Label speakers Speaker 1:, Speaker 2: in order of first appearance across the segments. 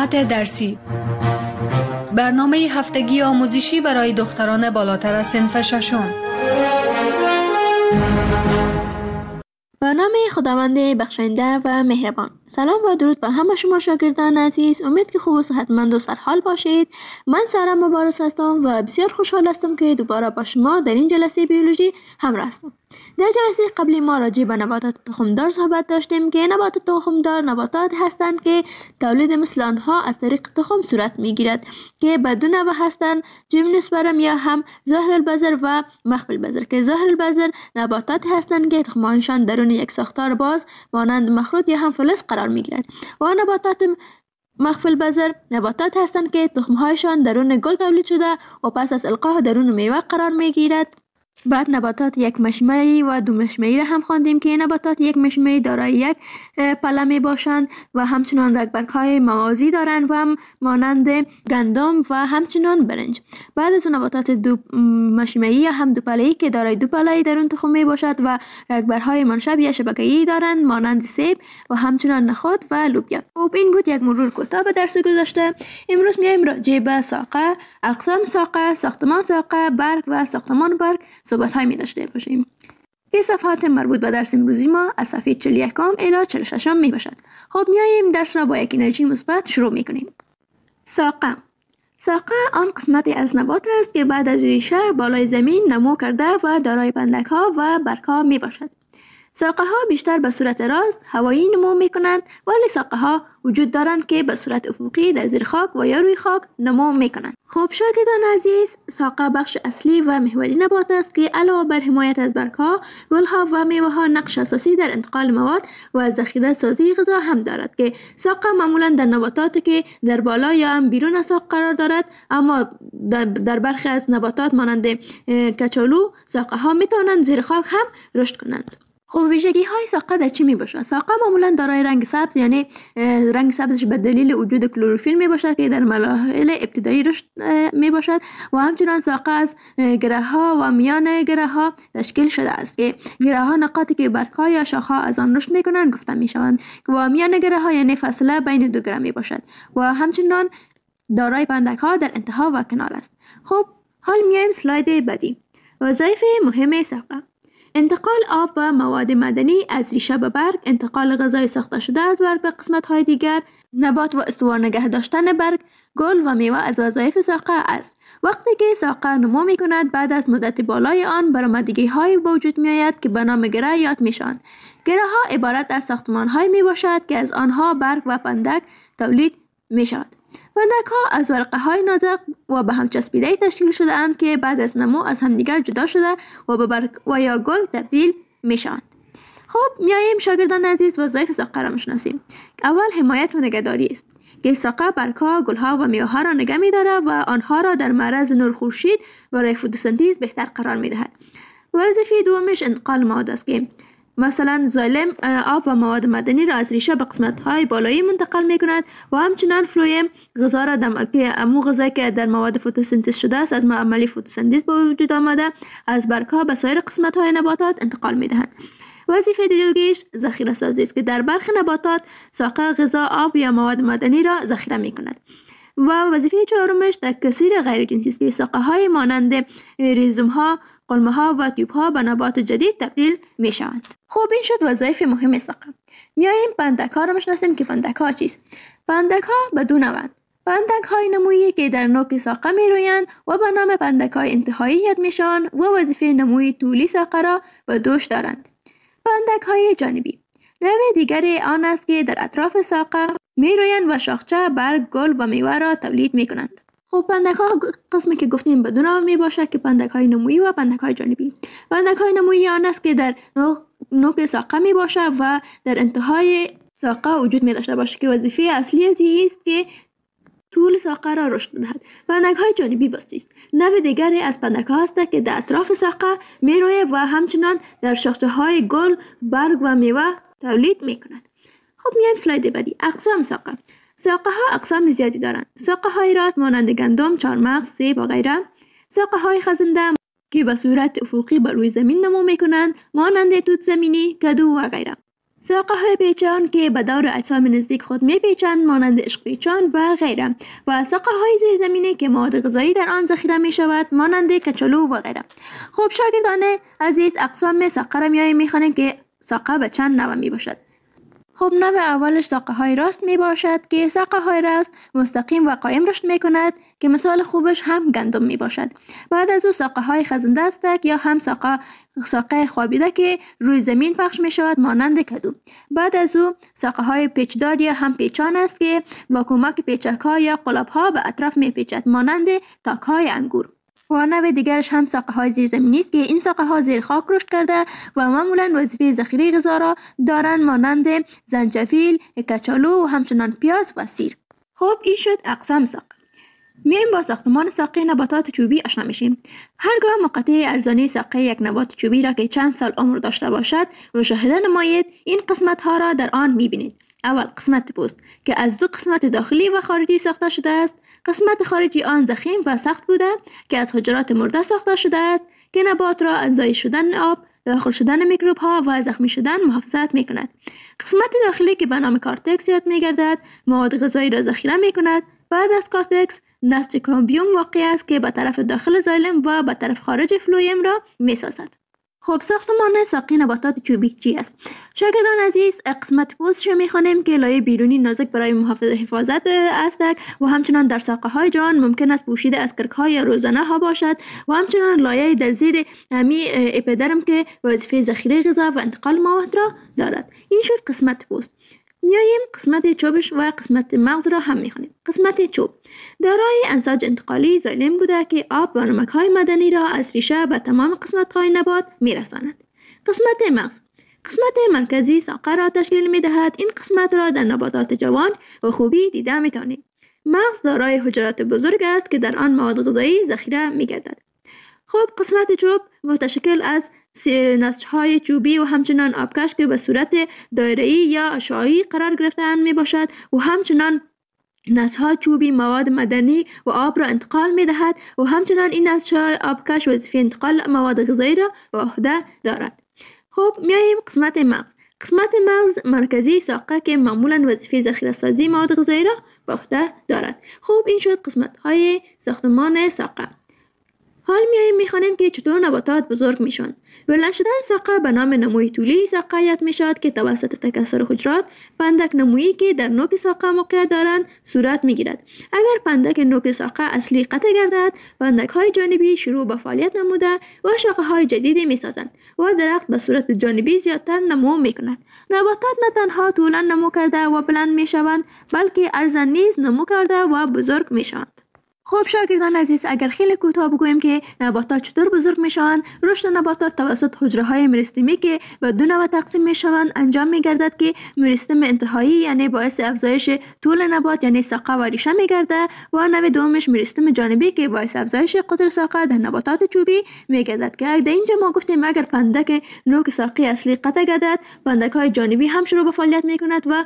Speaker 1: ساعت درسی، برنامه هفتگی آموزشی برای دختران بالاتر از صنف ششم.
Speaker 2: به نام خداوند بخشنده و مهربان. سلام و درود به همه شما شاگردان عزیز. امید که خوب و صحتمند و سرحال باشید. من سارا مبارز هستم و بسیار خوشحال هستم که دوباره با شما در این جلسه بیولوژی همراه هستم. در جلسه قبلی ما راجع به نباتات تخمدار صحبت داشتیم که نباتات تخمدار نباتات هستند که تولید مثل آنها از طریق تخم صورت میگیرد که به دو نوع هستند: جیمنوسپرم یا هم ظاهر البذر و مخفی البذر، که ظاهر البذر نباتات هستند که تخمهایشان درون یک ساختار باز مانند مخروط یا هم فلز قرار میگیرد و نباتات مخفی البذر نباتات هستند که تخمهایشان درون گل تولید شده و پس از القاء درون میوه قرار میگیرد. بعد نباتات یک مشمعی و دو مشمعی را هم خواندیم که نباتات یک مشمعی دارای یک پله می باشند و همچنان رگبرگ‌های موازی دارند و هم مانند گندم و همچنان برنج. بعد از نباتات دو مشمعی یا هم دو پله‌ای که دارای دو پله‌ای درون تخم می باشد و رگبرهای منشب یا شبکه‌ای دارند مانند سیب و همچنان نخود و لوبیا. خب این بود یک مرور کوتاه به درس گذشته. امروز میایم راجع به ساقه، اقسام ساقه، ساختمان ساقه، برگ و ساختمان برگ صحبت‌های می داشته باشیم. این صفحات مربوط به درس امروزی ما از صفحه 41 الی 46 می باشد. خب میاییم درس را با یک انرژی مثبت شروع می کنیم. ساقه آن قسمتی از نبات است که بعد از ریشه بالای زمین نمو کرده و دارای پندک‌ها و برگ‌ها می باشد. ساقه ها بیشتر به صورت راست هوایی نمو می کنند، ولی ساقه ها وجود دارند که به صورت افقی در زیر خاک و یا روی خاک نمو می کنند. خب شاگردان عزیز، ساقه بخش اصلی و محوری نبات است که علاوه بر حمایت از برگ‌ها، گل‌ها و میوه‌ها نقش اساسی در انتقال مواد و ذخیره سازی غذا هم دارد که ساقه معمولاً در نباتاتی که در بالا یا هم بیرون از ساق قرار دارد، اما در برخی از نباتات مانند کچالو ساقه ها می توانند زیر خاک هم رشد کنند. خب ویژگی های ساقه در چی می باشد؟ ساقه معمولا دارای رنگ سبز، یعنی رنگ سبزش به دلیل وجود کلروفیل می باشد که در مراحل ابتدایی رشد می باشد و همچنان ساقه از گره ها و میان گره ها تشکیل شده است که گره ها نقاطی که برگ ها یا شاخه ها از آن رشد می کنند گفته می شوند و میان گره ها یعنی فاصله بین دو گره می باشد و همچنان دارای پندک ها در انتها و کنار است. خب حال میایم سلاید بعدی. وظایف مهم ساقه: انتقال آب و مواد معدنی از ریشه به برگ، انتقال غذای ساخته شده از برگ به قسمت‌های دیگر، نبات و استوار نگه داشتن برگ، گل و میوه از وظایف ساقه است. وقتی که ساقه نمو می کند، بعد از مدت بالای آن برآمدگی‌هایی به وجود می آید که به نام گره یاد می شوند. گره ها عبارت از ساختمان‌هایی می باشد که از آنها برگ و پندک تولید می شود. پندک ها از ورقه های نازک و به هم چسبیده تشکیل شده اند که بعد از نمو از همدیگر جدا شده و به برگ و یا گل تبدیل می شوند. خب میاییم شاگردان عزیز وظایف ساقه را میشناسیم. اول حمایت و نگهداری است که ساقه برگ ها، گل ها و میوه ها را نگه می دارد و آنها را در معرض نور خورشید برای فتوسنتز بهتر قرار می دهد. وظیفه دومش انتقال مواد است که مثلا زایلم آب و مواد معدنی را از ریشه به قسمت‌های بالایی منتقل می‌کند و همچنان فلویم غذا را که امو غذایی که در مواد فتوسنتز شده است از عملی فتوسنتز به وجود آمده از برگ‌ها به سایر قسمت‌های نباتات انتقال می‌دهند. وظیفه دیگه‌اش ذخیره سازی است که در برخی نباتات ساقه غذا، آب یا مواد معدنی را ذخیره می‌کند. و وظیفه چهارمش تکثیر غیر جنسی است که ساقه‌های مانند ریزوم‌ها، قلمه‌ها و تیوب‌ها به نبات جدید تبدیل می‌شوند. خب این شد وظایف مهم ساقه. میاییم پندک‌ها را می‌شناسیم که پندک‌ها چیست؟ پندک‌ها به دو نوعند: پندک‌های نمویی که در نوک ساقه می‌رویند و به نام پندک‌های انتهایی یاد می‌شوند و وظیفه نموی طولی ساقه را به دوش دارند. پندک‌های جانبی نوع دیگری آن است که در اطراف ساقه می‌رویند و شاخچه، برگ، گل و میوه را تولید می‌کنند. خب پندک ها قسمی که گفتیم به دو نوع می باشد که پندک های نمویی و پندک های جانبی. پندک های نمویی آن است که در نوک ساقه می باشد و در انتهای ساقه وجود می داشته باشد که وظیفه اصلی از است که طول ساقه را رشد دهد. پندک های جانبی است نوع دیگری از پندک ها است که در اطراف ساقه می روید و همچنان در شاخچه های گل، برگ و میوه تولید می کند. خب میایم سلاید بعدی. اقسام ساقه. ساقه ها اقسام زیادی دارند. ساقه های راست مانند گندم، چهارمغز، سیب و غیره. ساقه های خزنده که به صورت افقی بر روی زمین نمو می کنند مانند توت زمینی، کدو و غیره. ساقه های پیچان که به دور اجسام نزدیک خود می پیچند مانند عشق پیچان و غیره، و ساقه های زیرزمینی که مواد غذایی در آن ذخیره می شود مانند کچالو و غیره. خب شاگردان عزیز، اقسام ساقه را می خوانیم که ساقه به چند نوع می باشد. خب نوع اولش ساقه های راست می باشد که ساقه های راست مستقیم و قایم رشد می کند که مثال خوبش هم گندم می باشد. بعد از او ساقه های خزنده دستک یا هم ساقه خوابیده که روی زمین پخش می شود مانند کدو. بعد از او ساقه های پیچدار یا هم پیچان است که با کمک پیچک ها یا قلاب ها به اطراف می پیچد مانند تاک های انگور. و نوع دیگرش هم ساقه های زیرزمینی است که این ساقه ها زیر خاک رشد کرده و معمولا وظیفه ذخیره غذا را دارند مانند زنجفیل، کچالو و همچنان پیاز و سیر. خب این شد اقسام ساقه. میایم با ساختمان ساقه نباتات چوبی آشنا میشیم. هرگاه مقطع ارزانی ساقه یک نبات چوبی را که چند سال عمر داشته باشد مشاهده نمایید، این قسمت ها را در آن میبینید. اول قسمت پوست که از دو قسمت داخلی و خارجی ساخته شده است. قسمت خارجی آن ضخیم و سخت بوده که از حجرات مرده ساخته شده است که نبات را از ضایع شدن آب، داخل شدن میکروب ها و زخمی شدن محافظت می کند. قسمت داخلی که به نام کارتکس یاد می گردد مواد غذایی را ذخیره می کند. بعد از کارتکس نسج کامبیوم واقع است که به طرف داخل زایلم و به طرف خارج فلویم را می سازد. خب ساختمان ساقه نباتات چوبی چی است؟ شاگردان عزیز، قسمت پوستش می‌خوانیم که لایه بیرونی نازک برای حفاظت است و همچنان در ساقه های جان ممکن است پوشیده از کرک‌های یا روزنه ها باشد و همچنان لایه در زیر اپیدرم که وظیفه ذخیره غذا و انتقال مواد را دارد. این شد قسمت پوست. میاییم قسمت چوبش و قسمت مغز را هم می‌خوانیم. قسمت چوب دارای انساج انتقالی زایلم بوده که آب و نمک‌های معدنی را از ریشه به تمام قسمت‌های نبات می‌رساند. قسمت مغز قسمت مرکزی ساقه را تشکیل می‌دهد. این قسمت را در نباتات جوان و خوبی دیده می‌توانید. مغز دارای حجرات بزرگ است که در آن مواد غذایی ذخیره می‌گردد. خب قسمت چوب متشکل از نسج‌های چوبی و همچنان آبکش که به صورت دایره‌ای یا اشعاعی قرار گرفته‌اند میباشد و همچنان نسج‌های چوبی مواد معدنی و آب را انتقال می‌دهد و همچنان این نسج‌های آبکش وظیفه انتقال مواد غذایی را به عهده دارد. خب میاییم قسمت مغز. قسمت مغز مرکزی ساقه که معمولاً وظیفه ذخیره سازی مواد غذایی را به عهده دارد. خب این شد قسمت‌های ساختمان ساقه. حال میخوانیم که چطور نباتات بزرگ میشن. بلند شدن ساقه به نام نموی طولی ساقه یاد میشد که توسط تکثر حجرات پندک نمویی که در نوک ساقه موقعیت دارند صورت میگیرد. اگر پندک نوک ساقه اصلی قطع گردد، پندک های جانبی شروع به فعالیت نموده و شاخه های جدیدی میسازند و درخت به صورت جانبی زیادتر نمو میکند. نباتات نه تنها طولا نمو کرده و بلند میشوند، بلکه عرضاً نیز نمو کرده و بزرگ میشوند. خب شاگردان عزیز، اگر خیلی کوتاه بگوییم که نباتات چطور بزرگ میشوند، رشد نباتات توسط حجره های مریستمی که به دو نوع تقسیم میشوند انجام میگردد که مریستم انتهایی یعنی باعث افزایش طول نبات یعنی ساقه و ریشه میگرده و نوع دومش مریستم جانبی که باعث افزایش قطر ساقه در نباتات چوبی میگردد که در اینجا ما گفتیم اگر پندک نوک ساقه اصلی قطع گردد، پندک های جانبی هم شروع به فعالیت میکند و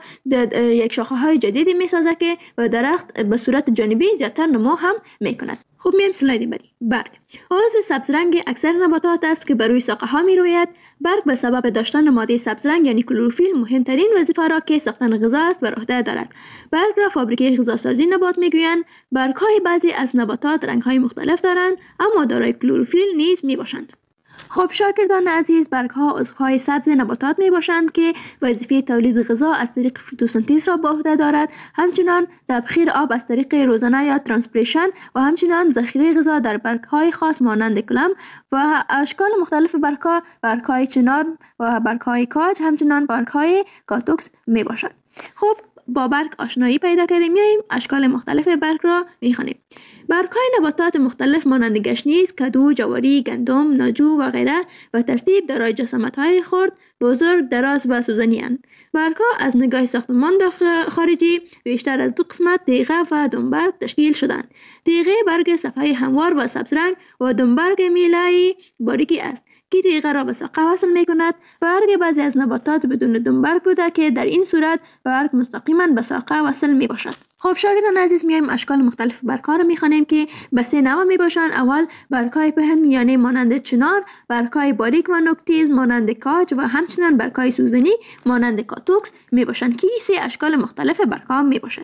Speaker 2: یک شاخه های جدیدی میسازد که و درخت به صورت جانبی زیادتر نمو میکند. خب میایم سلاید بعدی. برگ عضو سبز رنگ اکثر نباتات است که بر روی ساقه ها می روید. برگ به سبب داشتن ماده سبز رنگ یعنی کلروفیل مهمترین وظیفه را که ساختن غذا است بر عهده دارد. برگ را فابریکه غذاسازی نبات میگویند. برگ های بعضی از نباتات رنگ های مختلف دارند اما دارای کلروفیل نیز می باشند. خب شاگردان عزیز، برگ ها عضوهای سبز نباتات می باشند که وظیفه تولید غذا از طریق فتوسنتز را به عهده دارد، همچنان تبخیر آب از طریق روزنه یا ترانسپیریشن و همچنان ذخیره غذا در برگ های خاص مانند کلم و اشکال مختلف برگ های چنار و برگ های کاج، همچنان برگ های کاتوکس می باشد. خب با برگ آشنایی پیدا کردیم، میاییم اشکال مختلف برگ را میخوانیم. برگ‌های نباتات مختلف مانند گشنیز، کدو، جواری، گندم، ناجو و غیره و ترتیب دارای جسامت‌های خرد، بزرگ، دراز و سوزنی اند. برگ‌ها از نگاه ساختمان خارجی بیشتر از دو قسمت تیغه و دنبرگ تشکیل شدند. تیغه برگ صفحه هموار و سبز رنگ و دنبرگ میله‌ای باریکی است که تیغه را به ساقه وصل می کند. برگ بعضی از نباتات بدون دنبرگ بوده که در این صورت برگ مستقیما به ساقه وصل می باشد. خب شاگردان عزیز، میایم اشکال مختلف برگ‌ها رو میخوانیم که به 3 نوع میباشند. اول برگ‌های پهن یعنی مانند چنار، برگ‌های باریک و نوک‌تیز مانند کاج و همچنین برگ‌های سوزنی مانند کاتوکس میباشند که 3 اشکال مختلف برگ‌ها میباشد.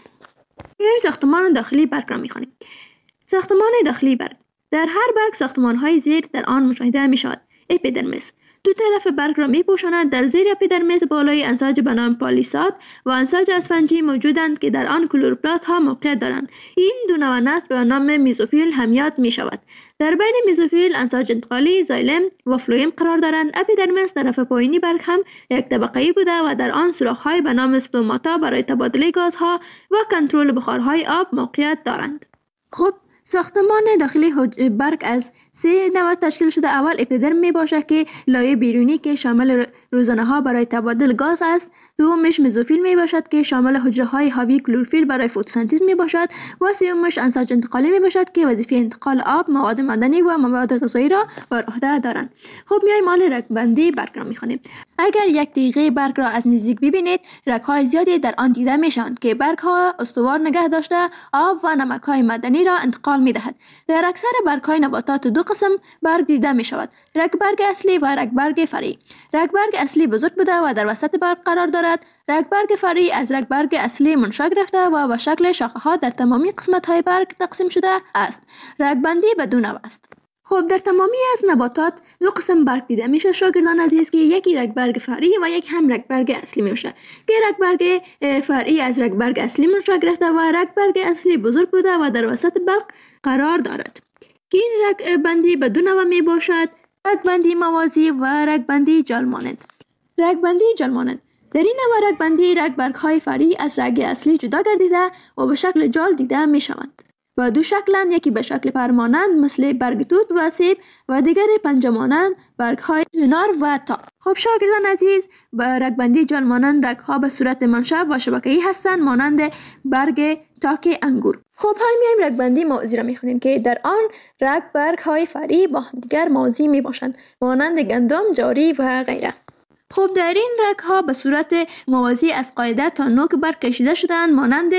Speaker 2: میایم ساختمان داخلی برگ را میخوانیم. ساختمان داخلی برگ: در هر برگ ساختمان‌های زیر در آن مشاهده میشود. اپیدرمیس: دو طرف برگ را میپوشاند. در زیر اپیدرمیس بالای انساج به نام پالیساد و انساج اسفنجی موجودند که در آن کلوروپلاست ها موقعیت دارند. این دو نوع نسل به نام میزوفیل همیت می شود. در بین میزوفیل انساج انتقالی زایلم و فلویم قرار دارند. اپیدرمیس طرف پایینی برگ هم یک طبقه‌ای بوده و در آن سوراخ‌های به نام استوماتا برای تبادله گازها و کنترل بخارهای آب موقعیت دارند. خب ساختمان داخلی برگ از 3 نوع تشکیل شده. اول اپیدرم می باشد که لایه بیرونی که شامل روزنه ها برای تبادل گاز است. دومش مزوفیل می باشد که شامل حجره های حاوی کلروفیل برای فتوسنتز می باشد و سومش انساج انتقالی می باشد که وظیفه انتقال آب، مواد معدنی و مواد غذایی را بر عهده دارند. خب میایم مال رگبندی برگ را می خوانیم. اگر یک تیغه برگ را از نزدیک ببینید، رگ های زیادی در آن دیده می شوند که برگ ها استوار نگه داشته آب و نمک های معدنی را انتقال می دهد. در اکثر برگ های نباتات 2 قسم برگ دیده می شود: رگ برگ اصلی و رگ برگ فرعی. رگ برگ اصلی بزرگ بوده و در وسط برگ قرار دارد. رگ برگ فرعی از رگ برگ اصلی منشأ گرفته و به شکل شاخه ها در تمامی قسمت های برگ تقسیم شده است. رگ بندی به 2 نوع است. خب در تمامی از نباتات 2 قسم برگ دیده میشه شاگردان عزیز که یکی رگ برگ فرعی و یک هم رگ برگ اصلی میشه که رگ برگ فرعی از رگ برگ اصلی منشأ گرفته و رگ برگ اصلی بزرگ بوده و در وسط برگ قرار دارد که این رگ بندی به 2 نوع می باشد: رگ بندی موازی و رگ بندی جال مانند. رگ بندی جال مانند: در این نوع رگ بندی رگ برگ های فرعی از رگ اصلی جدا گردیده و به شکل جال دیده می شوند و 2 شکلند، یکی به شکل پرمانند مثل برگ توت و سیب و دیگر پنجه مانند برگ های چنار و تاک. خب شاگردان عزیز، با رگ بندی جال مانند رگ ها به صورت منشأ و شبکه‌ای هستند مانند برگ تاک انگور. خب حال میایم رگ بندی موازی را میخونیم که در آن رگ برگ های فرعی با همدیگر موازی می باشند مانند گندم، جاری و غیره. خب در این رگ ها به صورت موازی از قاعده تا نوک برگ کشیده شدند مانند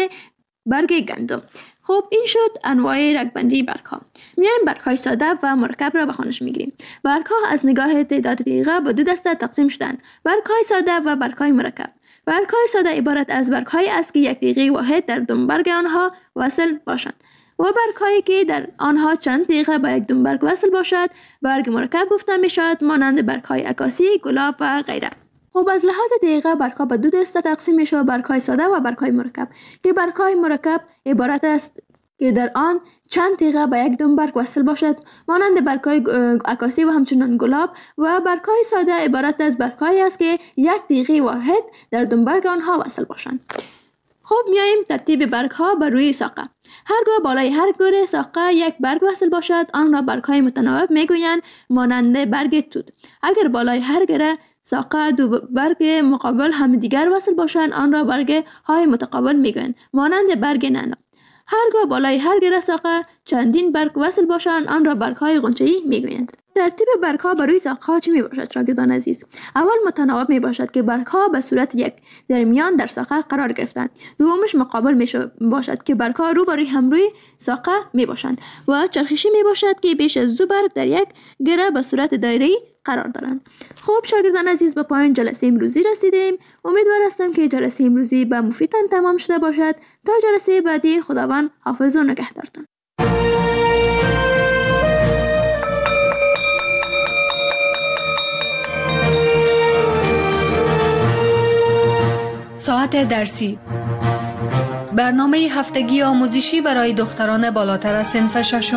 Speaker 2: برگ گندم. خب این شد انواع رگ بندی برگ ها. میایم برگ های ساده و مرکب را به خوانش میگیریم. برگ ها از نگاه تعداد تیغه به 2 دسته تقسیم شدند: برگ های ساده و برگ های مرکب. برگ های ساده عبارت از برگ های است که یک تیغه واحد در دنبرگ آنها وصل باشند و برگ هایی که در آنها چند تیغه به یک دنبرگ وصل باشد برگ مرکب گفته می شود مانند برگ های عکاسی، گلاب و غیره. خب از لحاظ دقیقه برگ ها به 2 دسته تقسیم می شود: برگ های ساده و برگ های مرکب که برگ های مرکب عبارت است که در آن چند تیغه به یک دنبرگ وصل باشد مانند برگ های عکاسی و همچنان گلاب، و برگ های ساده عبارت از برگ هایی است که یک تیغه واحد در دنبرگ آنها وصل باشند. خب میاییم ترتیب برگ ها بر روی ساقه. هرگاه بالای هر گره ساقه یک برگ وصل باشد آن را برگ های متناوب میگویند مانند برگ توت. اگر بالای هر گره ساقه 2 برگ مقابل هم دیگر وصل باشند آن را برگ های متقابل میگویند مانند برگ نعنا. هرگاه بالای هر گره ساقه چندین برگ وصل باشند آن را برگ های غنچه‌ای میگویند. ترتیب برگ ها بر روی ساقه ها چی می باشد شاگردان عزیز؟ اول متناوب می باشد که برگ ها به صورت یک در میان در ساقه قرار گرفتند. دومش مقابل می باشد که برگ ها روبروی هم روی ساقه می باشند و چرخشی می باشد که بیش از 2 برگ در یک گره به صورت دایره‌ای قرار دارند. خب شاگردان عزیز، به پایان جلسه امروزی رسیدیم. امیدوار هستم که جلسه امروزی به مفیدتان تمام شده باشد. تا جلسه بعدی خداوند حافظ و نگهدارتان.
Speaker 1: ساعت درسی، برنامه هفتگی آموزشی برای دختران بالاتر از صنف 6.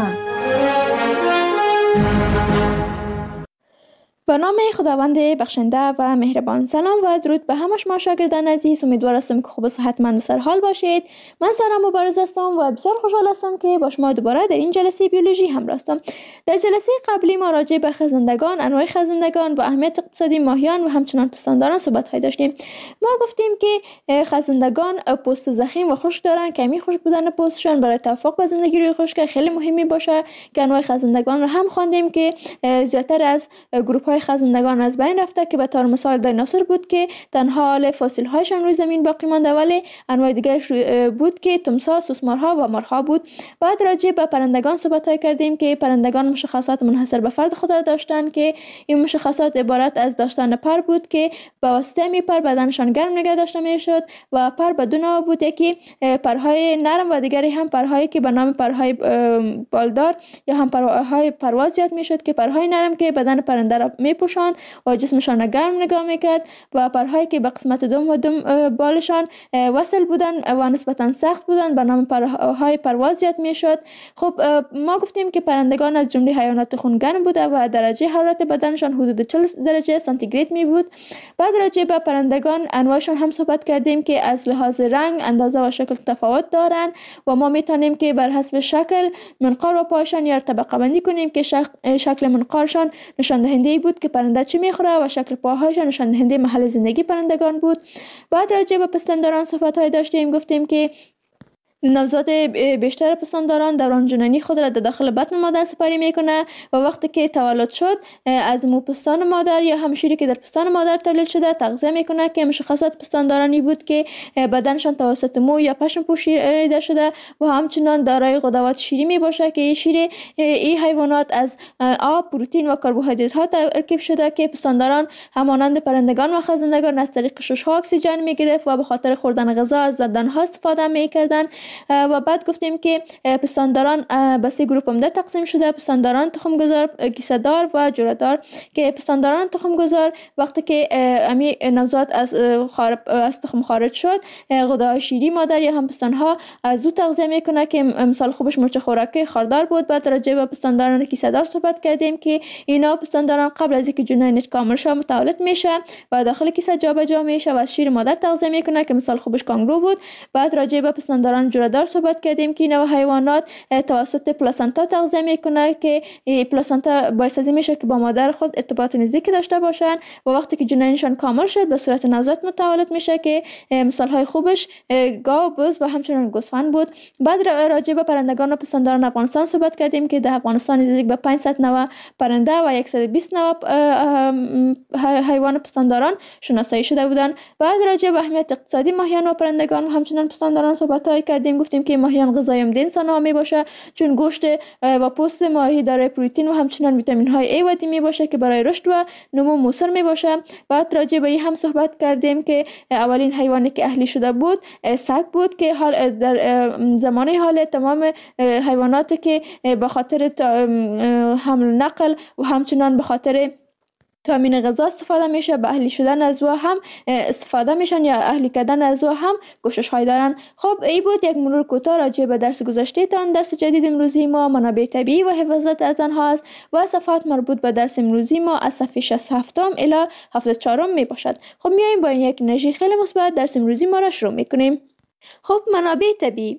Speaker 2: به نام خداوند بخشنده و مهربان. سلام و درود به همه شما شاگردان عزیز. امیدوار هستم که خوب و صحتمند و سرحال باشید. من سارا مبارز هستم و بسیار خوشحال هستم که با شما دوباره در این جلسه بیولوژی همراه هستم. در جلسه قبلی ما راجع به خزندگان، انواع خزندگان و اهمیت اقتصادی ماهیان و همچنان پستانداران صحبت داشتیم. ما گفتیم که خزندگان پوست ضخیم و خشک دارند. کمی خشک بودن پوستشان برای توافق با زندگی روی خشک خیلی مهمی باشه که انواع خزندگان رو هم خواندیم که زیادتر از گروه های خزندگان از بین رفته که به طور مثال دایناسور بود که تنها حال فسیل هایشان روی زمین باقی مانده، ولی انواع دیگرش بود که تمساح، سوسمارها و مارها بود. بعد راجع به پرندگان صحبت کردیم که پرندگان مشخصات منحصر به فرد خود را داشتند که این مشخصات عبارت از داشتن پر بود که به واسطه می پر بدنشان گرم نگه داشته می شد و پر به دو نوع بود، یکی پرهای نرم و دیگری هم پرهایی که به نام پرهای بالدار یا هم پرهای پرواز یاد می شد که پرهای نرم که بدن پرنده را می پوشاند و جسمشان را گرم نگاه می کرد و پرهایی که به قسمت دم و دم بالشان وصل بودند و نسبتا سخت بودند به نام پرهای پرواز یاد می شد. خب ما گفتیم که پرندگان از جمله حیوانات خونگرم بوده و درجه حرارت بدنشان حدود 40 درجه سانتیگراد می بود. بعد راجع به پرندگان انواعشان هم صحبت کردیم که از لحاظ رنگ، اندازه و شکل تفاوت دارند و ما میتونیم که بر حسب شکل منقار و پایشان یا طبقه بندی کنیم که شکل منقارشان نشان دهنده بود که پرنده چی میخوره و شکل پاهایشان نشان دهنده محل زندگی پرندگان بود. بعد راجع به پستانداران صحبت های داشتیم، گفتیم که نوزاد بیشتر پستانداران دوران جنینی خود را در داخل بطن مادر سپری میکنه و وقتی که تولد شد از مو پستان مادر یا هم شیری که در پستان مادر تولید شده تغذیه میکنه که مشخصات پستاندارانی بود که بدنشان توسط مو یا پشم پوشیده شده و همچنان دارای غدوات شیری می باشه که شیر این حیوانات از آب، پروتئین و کربوهیدرات ها ترکیب شده که پستانداران همانند پرندگان و خزندگان از طریق شش ها اکسیژن میگرفت و به خاطر خوردن غذا از دندانها استفاده میکردند. و بعد گفتیم که پستانداران به سه گروه عمده تقسیم شده: پستانداران تخمگذار، کیسه‌دار و جره‌دار. که پستانداران تخمگذار وقتی که امی نوزاد از تخم خارج شد غده‌های شیری مادر یا هم پستانها از او تغذیه میکنه که مثال خوبش مرچ خوراکی خاردار بود. بعد راجع به پستانداران کیسه‌دار صحبت کردیم که اینا پستانداران قبل از اینکه جنینش کامل شه متولد میشه و داخل کیسه جابجا میشه و از شیر مادر تغذیه میکنه که مثال خوبش کانگرو بود. بعد راجع به پستانداران جره‌دار صحبت کردیم که اینا حیوانات توسط پلاسنتا تغذیه میکنه که پلاسنتا باعث از این میشه که با مادر خود ارتباط نزدیکی داشته باشن و وقتی که جنینشان کامل شد به صورت نوزاد متولد میشه که مثال های خوبش گاو، بز و همچنین گوسفند بود. بعد راجع به پرندگان و پستانداران افغانستان صحبت کردیم که در افغانستان نزدیک به 500 نوع پرنده و 120 نوع حیوان پستانداران شناسایی شده بودند. بعد راجع به اهمیت اقتصادی ماهیان و پرندگان و همچنین پستانداران صحبت کردیم. گفتیم که ماهیان غذای عمده انسان‌ها می باشه چون گوشت و پوست ماهی دارای پروتئین و همچنین ویتامین های A و D می باشه که برای رشد و نمو موثر می باشه. بعد راجع به این هم صحبت کردیم که اولین حیوانی که اهلی شده بود سگ بود که حال در زمانه حال تمام حیواناتی که به خاطر حمل نقل و همچنین به خاطر تامین غذا استفاده میشه به اهلی شدن از او هم استفاده میشن یا اهلی کردن از او هم کوشش های دارن. خب این بود یک مرور کوتاه راجع به درس گذشته تان. درس جدید امروزی ما منابع طبیعی و حفاظت از آنها است و صفحات مربوط به درس امروزی ما از صفحه 67 الی 74 می باشد. خب میایم با یک انرژی خیلی مثبت درس امروزی ما را شروع میکنیم. خب منابع طبیعی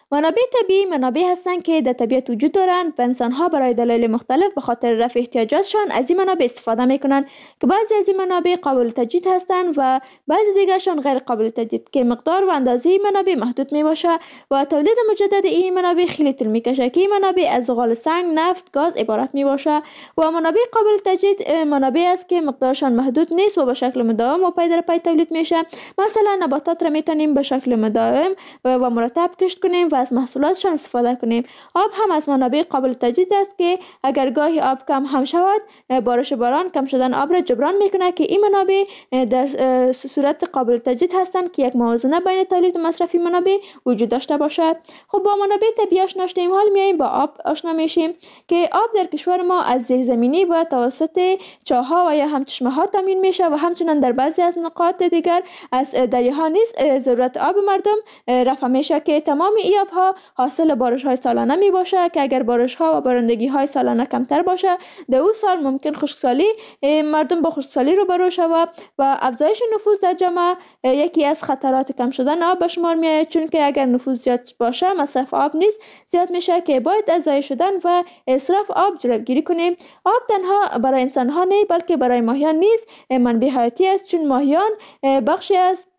Speaker 2: منابع هستند که در طبیعت وجود دارند و انسان‌ها برای دلایل مختلف به خاطر رفع احتیاجاتشان از این منابع استفاده می‌کنند که بعضی از این منابع قابل تجدید هستند و بعضی دیگرشان غیر قابل تجدید که مقدار و اندازه منابع محدود میباشه و تولید مجدد این منابع خیلی طول میکشه که این منابع از زغال سنگ، نفت، گاز عبارت میباشه و منابع قابل تجدید منابع است که مقدارشان محدود نیست و به شکل مداوم و پی در پی تولید میشه. مثلا نباتات را میتونیم به شکل مداوم و مرتب کشت کنیم و از محصولاتشان استفاده کنیم. آب هم از منابع قابل تجدید است که اگر گاهی آب کم هم شود بارش باران کم شدن آب را جبران میکنه که این منابع در صورت قابل تجدید هستند که یک موازنه بین تولید و مصرف منابع وجود داشته باشد. خب با منابع طبیعی آشنا شدیم، حال میایم با آب آشنا میشیم که آب در کشور ما از زیرزمینی و توسط چاه‌ها و یا هم چشمه‌ها تامین میشه و همچنین در بعضی از نقاط دیگر از دریاها نیز ضرورت آب مردم رفع میشه که تمام این آبها حاصل بارش‌های سالانه می باشه که اگر بارش‌ها و بارندگی‌های سالانه کمتر باشه در اون سال ممکن خشکسالی مردم با خشکسالی روبرو شود و افزایش نفوذ در جامعه یکی از خطرات کم شدن آب به شمار میاد، چون که اگر نفوذ زیاد باشه مصرف آب نیز زیاد میشه که باید از ضایع شدن و اسراف آب جلوگیری کنیم. آب تنها برای انسان‌ها نه بلکه برای ماهیان نیز منبع حیاتی است، چون ماهیان بخشی از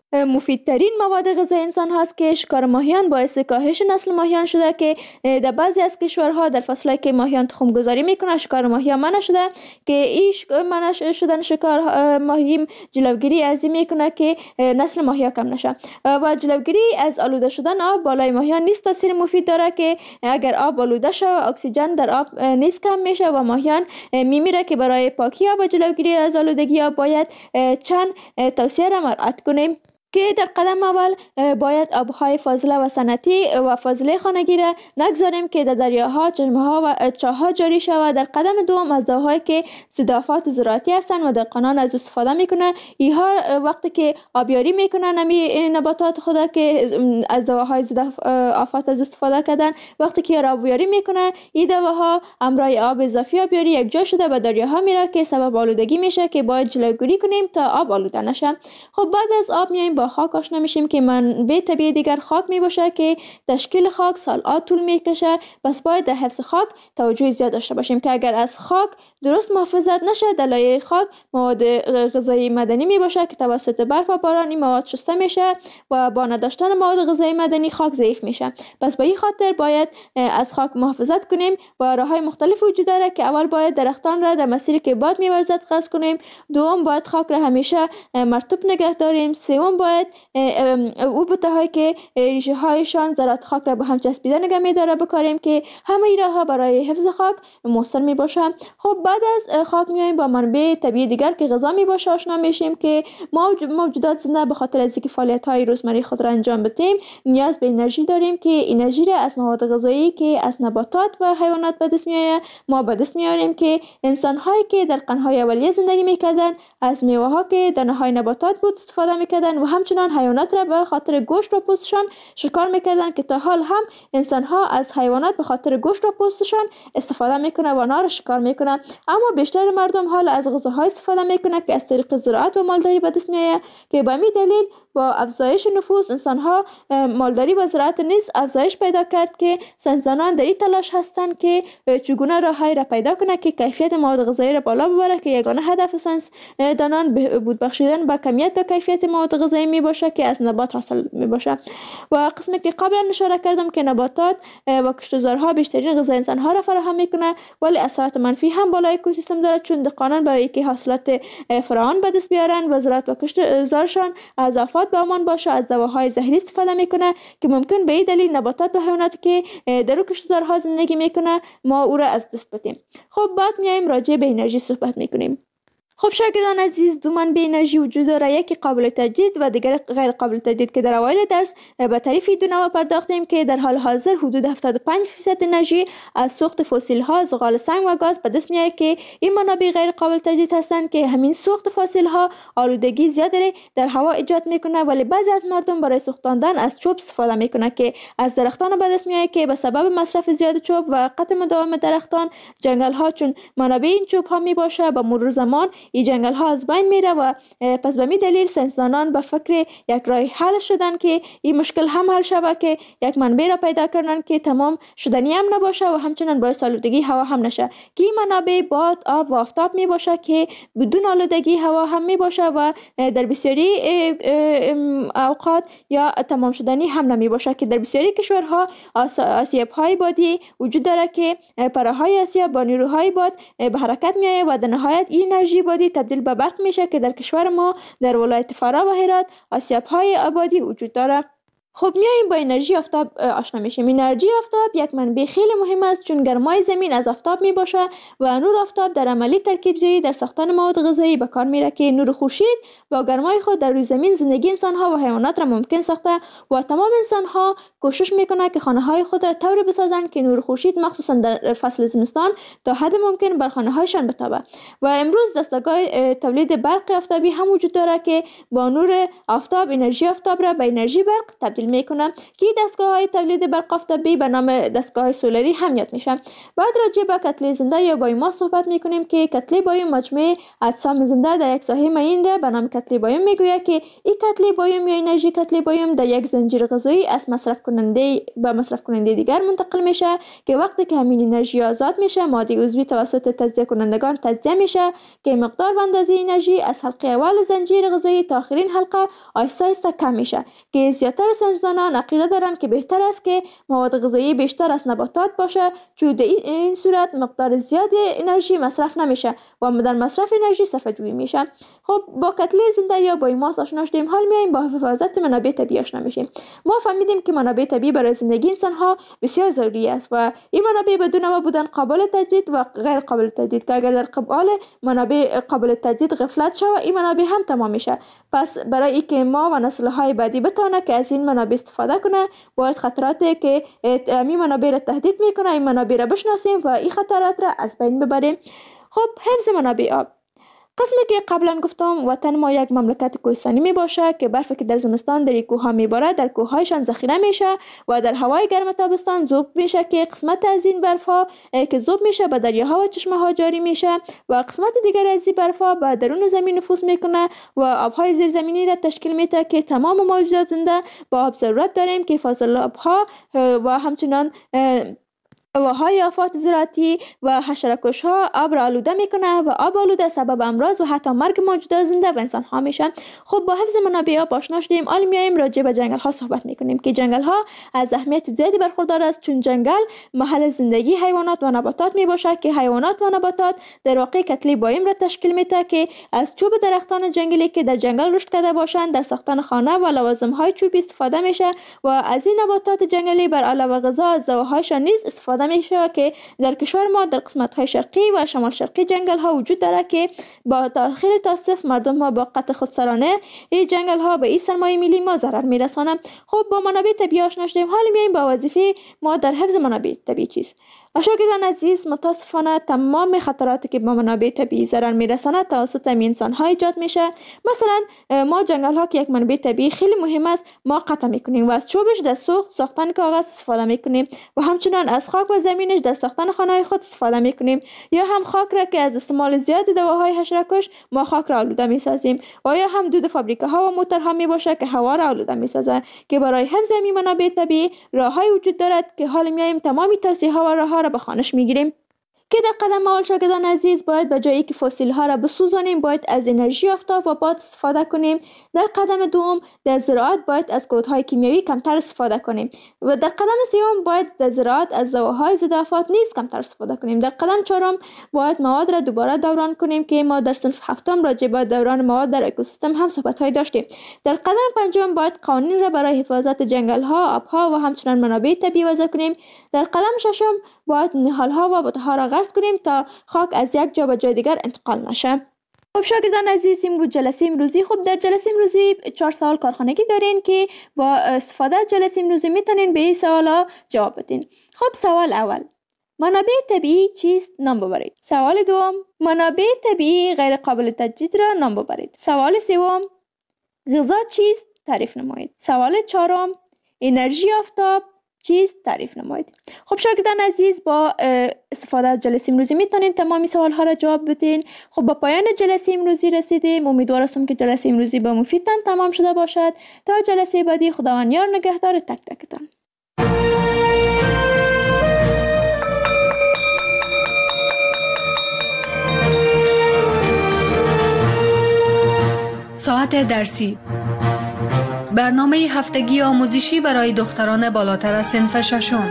Speaker 2: مفیدترین مواد غذایی انسان هاست که شکار ماهیان باعث کاهش نسل ماهیان شده که در بعضی از کشورها در فصلی که ماهیان تخم گذاری میکنه شکار ماهیان منع شده که این منع شدن شکار ماهی جلوگیری از این میکنه که نسل ماهیان کم نشه و جلوگیری از آلوده شدن آب بالای ماهیان نیست تاثیر مفید داره که اگر آب آلوده شه اکسیژن در آب نیست کم میشه و ماهیان میمیره که برای پاکی آب و جلوگیری از آلودگی آب باید چند توصیه را مراعات کنیم که در قدم اول باید آبهای فاضله و صنعتی و فاضله خانگی را نگذاریم که در دریاها، چشمه‌ها و چاه‌ها جاری شود. در قدم دوم از دواهایی که ضد آفات زراعتی هستند و دهقانان از استفاده میکنه اینها وقتی که آبیاری میکنن نباتات خدا که از دواهای ضد آفات از استفاده کردن وقتی که آبیاری میکنه این دواها همراه آب اضافی آبیاری یک جا شده به دریاها میره که سبب آلودگی میشه که باید جلوگیری کنیم تا آب آلوده نشه. خب بعد از آب میایم با خاک آشنا میشیم که منبع طبیعی دیگر خاک میباشه که تشکیل خاک سال‌ها طول میکشه. پس باید در حفظ خاک توجه زیاد داشته باشیم که اگر از خاک درست محافظت نشه در لایه خاک مواد غذایی معدنی میباشه که توسط برف و باران این مواد شسته میشه و با نداشتن مواد غذایی معدنی خاک ضعیف میشه. پس به این خاطر باید از خاک محافظت کنیم و راههای مختلف وجود داره که اول باید درختان را در مسیری که باد میورزد قطع کنیم، دوم باید خاک را همیشه مرطوب نگه داریم، سوم باید او بوتهایی که ریشه هایشان ذرات خاک را به هم چسبیده نگه می‌داره بکاریم که همه این راه‌ها برای حفظ خاک مؤثر میباشه. خب بعد از خاک میایم با منبع طبیعی دیگر که غذا میباشه آشنا میشیم که موجودات زنده به خاطر از اینکه فعالیت‌های روزمره خود را انجام بدیم نیاز به انرژی داریم که انرژی را از مواد غذایی که از نباتات و حیوانات به دست میآید ما به دست میاریم که انسان‌هایی که در قرن‌های اولیه زندگی میکردن از میوه‌ها که دانه‌های نباتات بود استفاده میکردن و همچنان حیوانات را به خاطر گوشت و پوستشان شکار میکردن که تا حال هم انسان ها از حیوانات به خاطر گوشت و پوستشان استفاده میکنه و آنها را شکار میکنه. اما بیشتر مردم حال از غذاهای استفاده میکنه که از طریق زراعت و مالداری به دست میآید که به همین دلیل با افزایش نفوس انسان ها مالداری و زراعت نیز افزایش پیدا کرد که ساینسدانان در این تلاش هستند که چگونه راههایی را پیدا کنه که کیفیت مواد غذایی را بالا ببره که یگانه هدف ساینسدانان بهبود بخشیدن به کمیت و کیفیت مواد غذایی می باشه که از نبات حاصل می باشه. و قسمی که قبلا اشاره کردم که نباتات و کشتزارها بیشترین غذای انسان ها را فراهم میکنه ولی اثرات منفی هم بالای اکوسیستم داره چون دهقانان برای اینکه حاصلات فراوان به دست بیارن و زراعت و کشتزارشان از آفات به امان باشه از دواهای زهری استفاده میکنه که ممکن به این دلیل نباتات و حیواناتی که در کشتزارها زندگی میکنه ما او را از دست بدیم. خب بعد میایم راجع به انرژی صحبت میکنیم. خب شاگردان عزیز دو منبع انرژی وجود داره یکی قابل تجدید و دیگر غیر قابل تجدید که در اوایل درس به تعریف دو نوع پرداختیم که در حال حاضر حدود 75% انرژی از سوخت فسیل ها زغال سنگ و گاز به دست میاد که این منابع غیر قابل تجدید هستند که همین سوخت فسیل ها آلودگی زیادی در هوا ایجاد میکنه ولی بعضی از مردم برای سوختاندن از چوب استفاده میکنه که از درختان به دست میاد که به سبب مصرف زیاد چوب و قطع مداوم درختان جنگل ها چون منابع این چوب ها میباشه با مرور زمان این جنگل ها از بین میره و پس به می دلیل ساینسدانان به فکر یک راه حل شدن که این مشکل هم حل شود که یک منبع را پیدا کردن که تمام شدنی هم نباشه و همچنان باعث آلودگی هوا هم نشه که این منابع باد، آب و آفتاب می باشه که بدون آلودگی هوا هم می باشه و در بسیاری اوقات یا تمام شدنی هم نمی باشه که در بسیاری کشورها آسیاب های بادی وجود داره که پرههای آسیاب با نیروهای باد به حرکت می آید و در نهایت این انرژی بادی تبدیل به برق میشه که در کشور ما در ولایت فرا و هرات آسیاب‌های آبادی وجود داره. خب میایم با انرژی آفتاب آشنا میشیم. انرژی آفتاب یک منبع خیلی مهم است چون گرمای زمین از آفتاب می باشه و نور آفتاب در عملی ترکیب‌زایی در ساختن مواد غذایی به کار میره که نور خورشید با گرمای خود در روی زمین زندگی انسان ها و حیوانات را ممکن ساخته و تمام انسان ها کوشش میکنه که خانه های خود را طوری بسازند که نور خورشید مخصوصا در فصل زمستان تا حد ممکن بر خانه هایشان بتابه. و امروز دستگاه تولید برق آفتابی هم وجود داره که با نور آفتاب انرژی آفتاب را به انرژی برق تبدیل تبدیل میکنه که دستگاه های تولید برق آفتابی به نام دستگاه های سولری هم یاد میشه. بعد راجع به کتله زنده یا بایوماس صحبت میکنیم که کتله بایوم مجموعه اجسام زنده در یک ساحه معین را به نام کتله بایوم میگوید که این کتله بایوم یا انرژی کتله بایوم در یک زنجیر غذایی از مصرف کننده به مصرف کننده دیگر منتقل میشه که وقتی که همین انرژی آزاد میشه ماده عضوی توسط تجزیه کنندگان تجزیه میشه که مقدار و اندازه انرژی از حلقه اول زنجیر غذایی تا آخرین حلقه آهسته آهسته کم میشه که زیاتر ساینسدانان عقیده دارند که بهتر است که مواد غذایی بیشتر از نباتات باشه چون در این صورت مقدار زیاد انرژی مصرف نمیشه و در مصرف انرژی صرفه جویی میشه. خب با کتله زنده یا بایوماس آشنا شدیم، حال میایم با حفاظت منابع طبیعی آشنا میشیم. ما فهمیدیم که منابع طبیعی برای زندگی انسان ها بسیار ضروری است و این منابع بدون ما بودن قابل تجدید و غیر قابل تجدید که اگر در قبال منابع قابل تجدید غفلت شود این منابع هم تمام میشه. پس برای اینکه ما و نسل های بعدی بتونه که از این منابع استفاده کنه باید خطراتی که این منابع را تهدید میکنه این منابع را بشناسیم و این خطرات را از بین ببریم. خب حفظ منابع آب. قسمی که قبلا گفتم وطن ما یک مملکت کوهستانی می باشه که برفی که در زمستان در کوه ها می باره در کوه هایشان ذخیره میشه و در هوای گرم تابستان ذوب میشه که قسمت از این برف ها که ذوب میشه به دریاها و چشمه ها جاری میشه و قسمت دیگر از این برف ها به درون زمین نفوذ میکنه و آبهای زیرزمینی را تشکیل میده که تمام موجودات زنده با آب ضرورت داریم که فاضل آبها و همچنان هواهای آفات زراعتی و حشره‌کش ها آب را آلوده میکنه و آب آلوده سبب امراض و حتی مرگ موجودات زنده و انسان ها میشه. خب با حفظ منابع آب آشنا شدیم، حالا میایم راجع به جنگل ها صحبت میکنیم که جنگل ها از اهمیت زیادی برخوردار است چون جنگل محل زندگی حیوانات و نباتات میباشه که حیوانات و نباتات در واقع کتله بایوم را تشکیل میده که از چوب درختان جنگلی که در جنگل رشد کرده باشند در ساختن خانه و لوازم های چوبی استفاده میشه و از این نباتات جنگلی بر علاوه غذا از زوهایشان نیز استفاده میشه که در کشور ما در قسمت های شرقی و شمال شرقی جنگل ها وجود داره که با خیلی تاسف مردم ها با قطع خودسرانه این جنگل ها به این سرمایه ملی ما ضرر میرسانند. خب با منابع طبیعی آشنا شدیم، حالا میایم با وظیفه ما در حفظ منابع طبیعی چیست. شاگردان عزیز، متاسفانه تمام خطراتی که با منابع طبیعی ضرر میرساند توسط انسان ها ایجاد میشه. مثلا ما جنگل ها که یک منبع طبیعی خیلی مهم است ما قطع میکنیم و از چوبش در ساختن کاغذ استفاده میکنیم و همچنان از خاک و زمینش در ساختن خانه های خود استفاده میکنیم یا هم خاک را که از استعمال زیاد دواهای حشره‌کش ما خاک را آلوده میسازیم و یا هم دود فابریکه ها و موتورها میباشه که هوا را آلوده میسازه که برای حفظ این منابع طبیعی راههای وجود دارد که حالا میایم تمامی توصیه ها و راهها را به خوانش میگیریم. که در قدم اول شاگردان عزیز باید به جایی که فسیل ها را بسوزانیم باید از انرژی آفتاب و باد استفاده کنیم. در قدم دوم در زراعت باید از کودهای کیمیایی کمتر استفاده کنیم و در قدم سوم باید در زراعت از دواهای ضد آفات نیز کمتر استفاده کنیم. در قدم چهارم باید مواد را دوباره دوران کنیم که ما در صنف هفتم راجع به دوران مواد در اکوسیستم هم صحبت های داشتیم. در قدم پنجم باید قوانین را برای حفاظت جنگل ها، آبها و همچنان منابع طبیعی وضع کنیم. در قدم ششم باید نهال ها و بوته ها را غرس کنیم تا خاک از یک جا به جای دیگر انتقال نشه. خب شاگردان عزیز، امروز جلسه امروزی در جلسه امروزی 4 سوال کارخانگی دارین که با استفاده از جلسه امروزی میتونین به این سوالا جواب بدین. خب سوال اول، منابع طبیعی چیست؟ نام ببرید. سوال دوم، منابع طبیعی غیر قابل تجدید را نام ببرید. سوال سوم، غذا چیست؟ تعریف نمایید. سوال چهارم، انرژی آفتاب چیست؟ تعریف نمایید. خب شاگردان عزیز، با استفاده از جلسه امروزی میتونین تمامی سوال ها را جواب بدین. خب با پایان جلسه امروزی رسیدیم. امیدوار هستم که جلسه امروزی با مفیدتان تمام شده باشد. تا جلسه بعدی، خداوند یار نگهدار تک تکتان.
Speaker 1: ساعت درسی، برنامه هفتگی آموزشی برای دختران بالاتر از صنف ششم.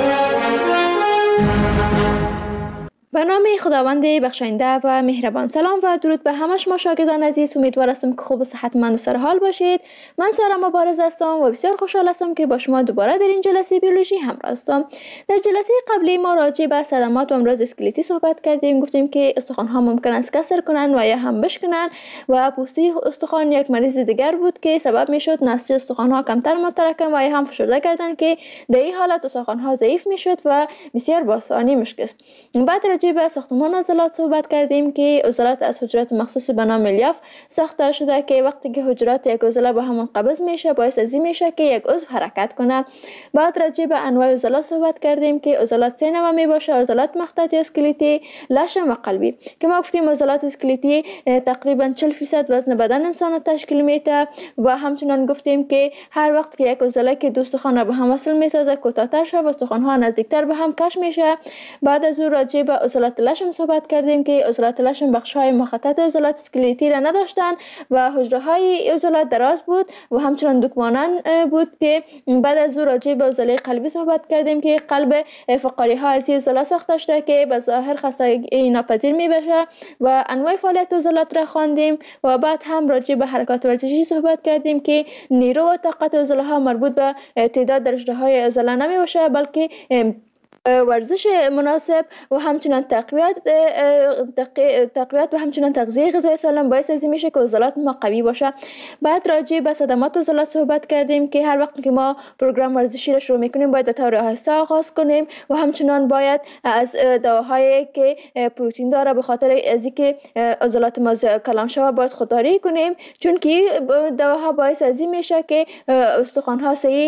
Speaker 2: برنامه خداوند بخشاینده و مهربان. سلام و درود به همه شما شاگردان عزیز. امیدوار هستم که خوب و صحتمند و سرحال باشید. من سارا مبارز هستم و بسیار خوشحال هستم که با شما دوباره در این جلسه بیولوژی همراه هستم. در جلسه قبلی ما راجع به صدمات و امراض اسکلتی صحبت کردیم. گفتیم که استخوان ها ممکن است کسر کنن و یا هم بشکنن و پوسته استخوان یک مریض دیگر بود که سبب میشد نسج استخوان ها کمتر متراکم و یا هم فشرده کردن که در این حالت استخوان ها ضعیف میشد و بسیار با آسانی میشکست. بعد راجع به ساختمان عضلات صحبت کردیم که عضلات از حجرات مخصوص به نام الیاف ساخته شده که وقتی که حجرات یک عضله به هم منقبض میشه باعث از این میشه که یک عضو حرکت کنه. بعد راجع به انواع عضلات صحبت کردیم که عضلات 3 نوع می باشه: عضلات مخططی اسکلتی، لشم و قلبی. که ما گفتیم عضلات اسکلتی تقریبا 40% وزن بدن انسان را تشکیل میده و همچنان گفتیم که هر وقت که یک عضله که دو استخوان به هم وصل میسازه کوتاه‌تر شده و استخوان‌ها نزدیکتر به هم کش میشه. بعد از او راجع به عضلات لشم صحبت کردیم که عضلات لشم بخش‌های مخطط عضلات اسکلتی را نداشتن و حجره‌های عضلات دراز بود و همچنان دکمانند بود. که بعد از او راجع به عضله قلبی صحبت کردیم که قلب فقاری‌ها از این عضله ساخته شده که به ظاهر خستگی ناپذیر میبشه و انواع فعالیت عضلات را خواندیم. و بعد هم راجع به حرکات ورزشی صحبت کردیم که نیرو و طاقت عضله‌ها مربوط به تعداد درجه‌های عضله نمیباشه بلکه ورزش مناسب و همچنان تقویت و همچنان تغذیه غذایی سالم باعث از این میشه که عضلات ما قوی باشه. بعد راجع به صدمات عضلات صحبت کردیم که هر وقت که ما پروگرام ورزشی را شروع میکنیم باید به طور آهسته آغاز کنیم و همچنان باید از دواهایی که پروتئین داره به خاطر از اینکه عضلات ما کلان شوه باید خودداری کنیم، چون که دواها باعث از این میشه که استخوان‌ها صحیح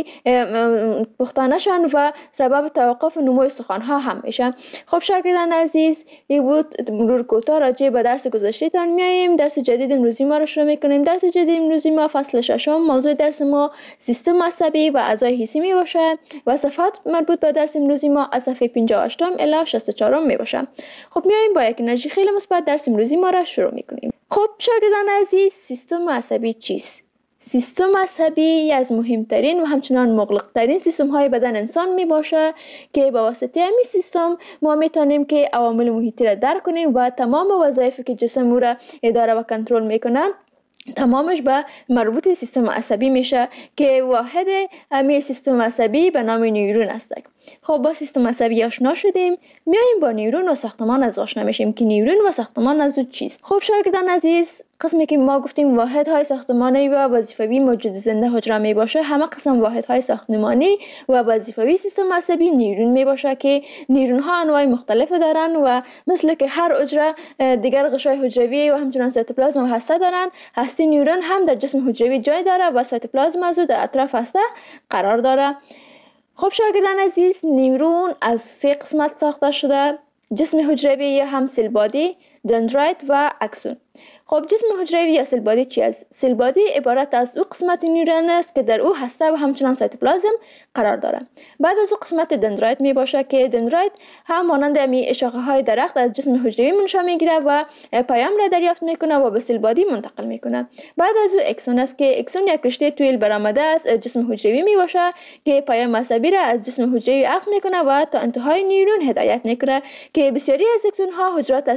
Speaker 2: پخته نشن و سبب توقف نمو استخوان‌ها هم میشه. خب شاگردان عزیز، این بود مرور کوتاه راجع به درس گذشته تان میایم. درس جدید امروزی ما رو شروع میکنیم. درس جدید امروزی ما فصل 6، موضوع درس ما سیستم عصبی و اعضای حسی می باشد و صفحات مربوط به درس امروزی ما از صفحه 58 الی 64 می باشد. خب میایم با یک انرژی خیلی مثبت درس امروزی ما را شروع میکنیم. خب شاگردان عزیز، سیستم عصبی چیست؟ سیستم عصبی از مهمترین و همچنان مغلقترین سیستم های بدن انسان می باشه که با واسطه همین سیستم ما میتونیم که عوامل محیطی را درک کنیم و تمام وظایفی که جسم او را اداره و کنترل میکنه تمامش به مربوط سیستم عصبی میشه که واحد همین سیستم عصبی به نام نیورون است. خب با سیستم عصبی آشنا شدیم، میایم با نیورون و ساختمان از آشنا میشیم که نیورون و ساختمان از چیست. خب شاگردان عزیز، قسمی که ما گفتیم واحدهای ساختمانی و وظیفوی موجود زنده حجره می باشه، همه قسم واحدهای ساختمانی و وظیفوی سیستم عصبی نیورون می باشه که نیورون ها انواع مختلف دارن و مثل که هر حجره دیگر غشای حجروی و همچنان سایتوپلازم و هسته دارن، هسته نیورون هم در جسم حجروی جای داره و سایتوپلازم از در اطراف هسته قرار داره. خب شاگردان عزیز، نیورون از 3 قسمت ساخته شده: جسم حجروی یا هم سیل بادی، دندرایت و اکسون. خب جسم حجروی یا سیل بادی چی است؟ سیل بادی عبارت از او قسمت نیورون است که در او هسته و همچنان سایتوپلازم قرار داره. بعد از او قسمت دندرایت می باشه که دندرایت هم مانند می شاخه های درخت از جسم حجروی منشا میگیره و پیام را دریافت میکنه و به سیل بادی منتقل میکنه. بعد از او اکسون است که اکسون یک رشته طویل برآمده از جسم حجروی می باشه که پیام عصبی را از جسم حجروی اخذ میکنه و تا انتهای نیورون هدایت میکنه که بسیاری از اکسون ها حجرات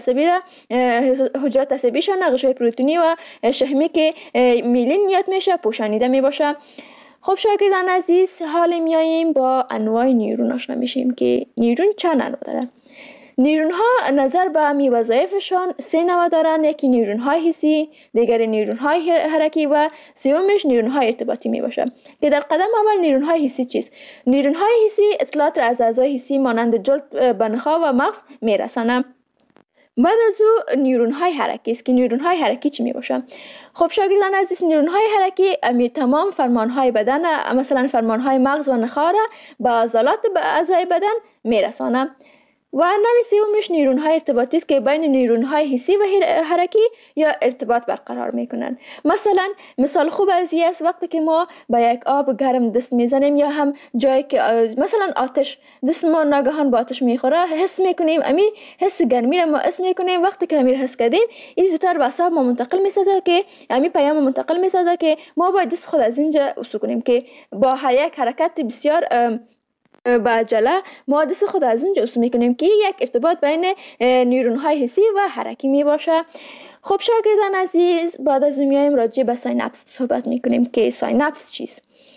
Speaker 2: عصبی شان غشای پروتئینی و شحمی که میلین یاد میشه پوشانیده میباشه. خب شاگردان عزیز، حال میاییم با انواع نیورون آشنا میشیم که نیورون چند انواع داره. نیورون ها نظر به همی وظایفشان 3 نوع دارن: یکی نیورون های حسی، دیگر نیورون های حرکی و سومش نیورون های ارتباطی می باشه. که در قدم اول نیورون های حسی چیست؟ نیورون های حسی اطلاعات را از اعضای حسی مانند جلد، بنخا و مغز میرسانه. بعد از او نیورون های حرکی است که نیورون های حرکی چی می باشه؟ خب شاگردان عزیز، نیورون های حرکی تمام فرمان های بدن، مثلا فرمان های مغز و نخاع را به عضلات اعضای بدن میرسانه. و نوع سومش نیورون های ارتباطی است که بین نیورون های حسی و حرکی یا ارتباط برقرار میکنن. مثلا مثال خوب از این است وقتی که ما با یک آب گرم دست میزنیم یا هم جایی که مثلا آتش دست ما ناگهان با آتش میخوره حس میکنیم، امی حس گرمی را ما حس میکنیم. وقتی که امیر حس کردیم این زودتر به اعصاب ما منتقل میسازه که امی پیام منتقل میسازه که ما باید دست خود از اینجا وسو کنیم که با یک حرکت بسیار با عجله ما دست خود از اونجا وسو میکنیم که یک ارتباط بین نیورون های حسی و حرکی می باشه. خب شاگردان عزیز، بعد از اون میایم راجع به ساینپس صحبت میکنیم که ساینپس چیست.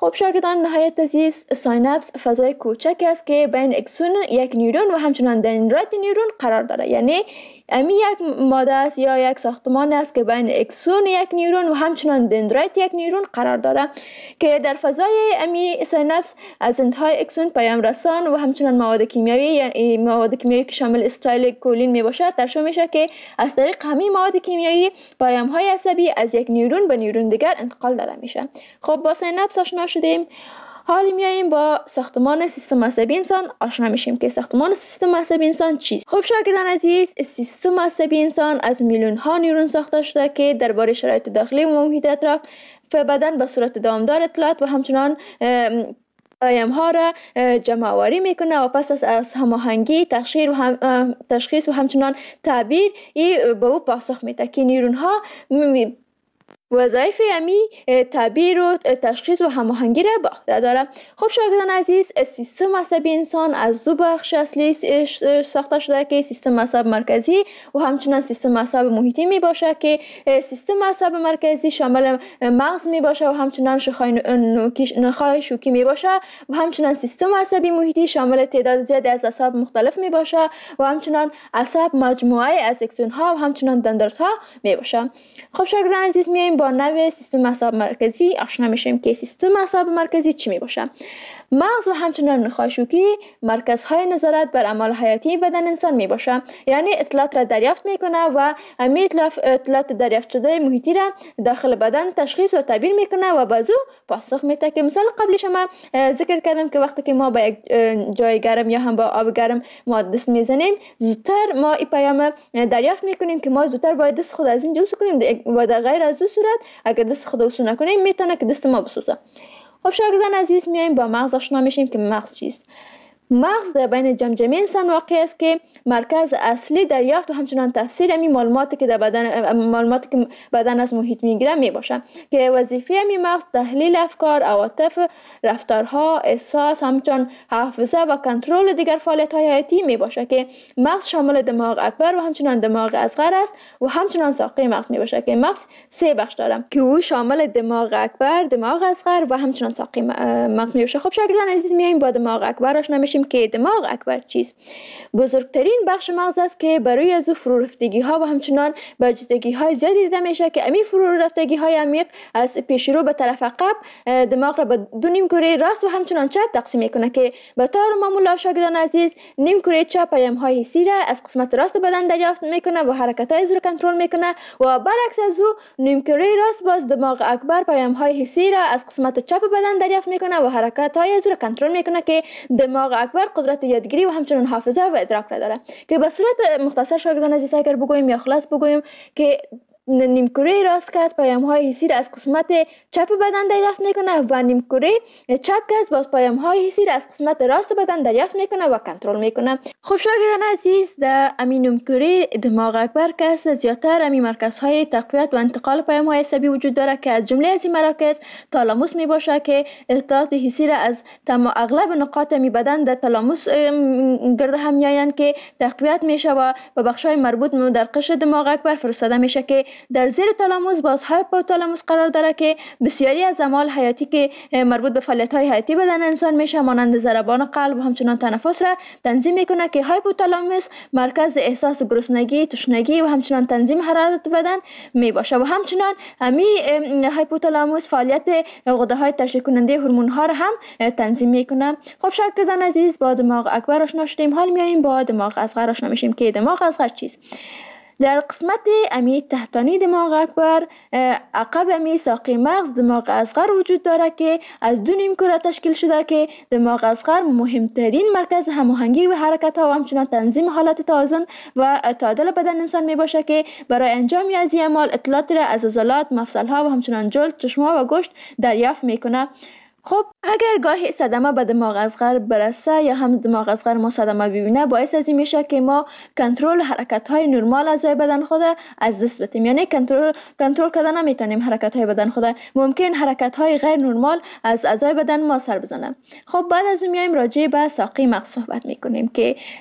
Speaker 2: خب شاگردان نهایت عزیز، ساینپس فضای کوچک است که بین اکسون یک نیورون و همچنان دندرایت نیورون قرار داره. یعنی امی یک ماده است یا یک ساختمان است که بین اکسون یک نیورون و همچنان دندرایت یک نیورون قرار داره که در فضای امی ساینپس از انتهای اکسون پیام رسان و همچنان مواد کیمیایی، یعنی مواد کیمیایی که شامل استایل کولین می باشد ترشح میشه که از طریق همین مواد کیمیایی پیام های عصبی از یک نیورون به نیورون دیگر انتقال داده میشه. خب با ساینپس آشنا شدیم. حالا میاییم با ساختمان سیستم عصبی انسان آشنا میشیم که ساختمان سیستم عصبی انسان چیست. خب شاگردان عزیز، سیستم عصبی انسان از میلیون ها نیورون ساخته شده که درباره شرایط داخلی و محیط اطراف بدن به صورت دامدار اطلاعات و همچنان پیام ها را جمع آوری میکنه و پس از هماهنگی تشخیص و همچنان تعبیر به او پاسخ میده که نیورون ها وظایف امی تعبیر و تشخیص و هماهنگی را به عهده داره. خب شاگردان عزیز، سیستم عصبی انسان از دو بخش اصلی ساخته شده که سیستم عصب مرکزی و همچنان سیستم عصب محیطی می باشه که سیستم عصب مرکزی شامل مغز می باشه و همچنان نخاع شوکی می باشه و همچنان سیستم عصبی محیطی شامل تعداد زیادی از اعصاب مختلف می باشه و همچنان عصب مجموعه از اکسون ها و همچنان دندرایت ها می باشه. خب شاگردان عزیز، میایم با نوع سیستم عصب مرکزی آشنا میشیم که سیستم عصب مرکزی چی می باشه. مغز و همچنان نخاع شوکی مرکزهای نظارت بر اعمال حیاتی بدن انسان می باشه، یعنی اطلاعات را دریافت میکنه و امی اطلاعات دریافت شده محیطی را داخل بدن تشخیص و تعبیر میکنه و بازو پاسخ میده که مثال قبلی شما ذکر کردم که وقتی که ما به یک جای گرم یا هم با آب گرم ما دست میزنیم، زودتر ما این پیام دریافت میکنیم که ما زودتر باید دست خود از اینجا وسو کنیم و در غیر از این صورت اگر دست خود وسو نکنیم میتونه که دست ما بسوزه. خب شاگردان عزیز، میایم با مغز آشنا میشیم که مغز چیست. مغز در بین جمجمه انسان واقع است که مرکز اصلی دریافت و همچنان تفسیر امی معلوماتی که بدن از محیط میگیره می باشه که وظیفه امی مغز تحلیل افکار، عواطف، رفتارها، احساس، همچنان حافظه و کنترل دیگر فعالیت های حیاتی می باشه که مغز شامل دماغ اکبر و همچنان دماغ اصغر است و همچنان ساقه مغز می باشه که مغز 3 بخش داره که او شامل دماغ اکبر، دماغ اصغر و همچنان ساقه مغز می باشه. خب شاگردان عزیز، میایم با دماغ اکبر آشنا میشیم که دماغ اکبر چیست. بزرگترین بخش مغز است که برای از او فرورفتگی ها و همچنان برجستگی های زیادی دیده میشه که امی فرورفتگی های عمیق از پیش رو به طرف عقب دماغ را به 2 نیمکره راست و همچنان چپ تقسیم میکنه که به طور معمول شاگردان عزیز نیمکره چپ پیام های حسی را از قسمت راست بدن دریافت میکنه و حرکت های از او کنترل میکنه و برعکس از او نیمکره راست باز دماغ اکبر پیام های حسی را از قسمت چپ بدن دریافت میکنه و حرکت های از او کنترل میکنه که دماغ اکبر قدرت یادگیری و همچنان حافظه و ادراک را داره که به صورت مختصر شاگردان عزیز اگر بگوییم یا خلاص بگوییم که نیمکره راست که پیام های حسی را از قسمت چپ بدن دریافت میکنه و نیمکره چپ که باز پیام های حسی را از قسمت راست بدن دریافت میکنه و کنترل میکنه. خب شاگردان عزیز، در امین نیمکره دماغ اکبر که زیادتر امی مرکزهای تقویت و انتقال پیام های عصبی وجود داره که از جمله از این مراکز تالاموس می باشه که اطلاعات حسی را از اغلب نقاط می بدن در تالاموس گرد هم میآیند که تقویت میشه و به بخش‌های مربوط در قشر دماغ اکبر فرستاده میشه که در زیر تالاموس باز هایپوتالاموس قرار داره که بسیاری از اعمال حیاتی که مربوط به فعالیت‌های حیاتی بدن انسان میشه مانند ضربان قلب و همچنان تنفس را تنظیم میکنه که هایپوتالاموس مرکز احساس گرسنگی، تشنگی و همچنان تنظیم حرارت بدن می باشه و همچنان امی هایپوتالاموس فعالیت غده‌های ترشح کننده هورمون‌ها را هم تنظیم میکنه. خب شاگردان عزیز، با دماغ اکبر آشنا شدیم. حال میایم با دماغ اصغر آشنا میشیم که دماغ اصغر چیست. در قسمت امی تحتانی دماغ اکبر عقب امی ساقه مغز دماغ اصغر وجود داره که از 2 نیمکره تشکیل شده که دماغ اصغر مهمترین مرکز هماهنگی و حرکت ها و همچنان تنظیم حالت توازن و تعادل بدن انسان می باشه که برای انجام از این اعمال اطلاعاتی را از عضلات، مفصل ها و همچنان جلد، چشم ها و گوشت دریافت میکنه. خب اگر گاهی صدمه به دماغ اصغر برسه یا هم دماغ اصغر ما صدمه ببینه، باعث از این میشه که ما کنترل حرکت های نرمال اعضای بدن خود از دست بدیم، یعنی کنترل کردن نمیتونیم حرکت های بدن خود، ممکن حرکت های غیر نرمال از اعضای بدن ما سر بزنه. خب بعد از اون میایم راجع به ساقه مغز صحبت میکنیم که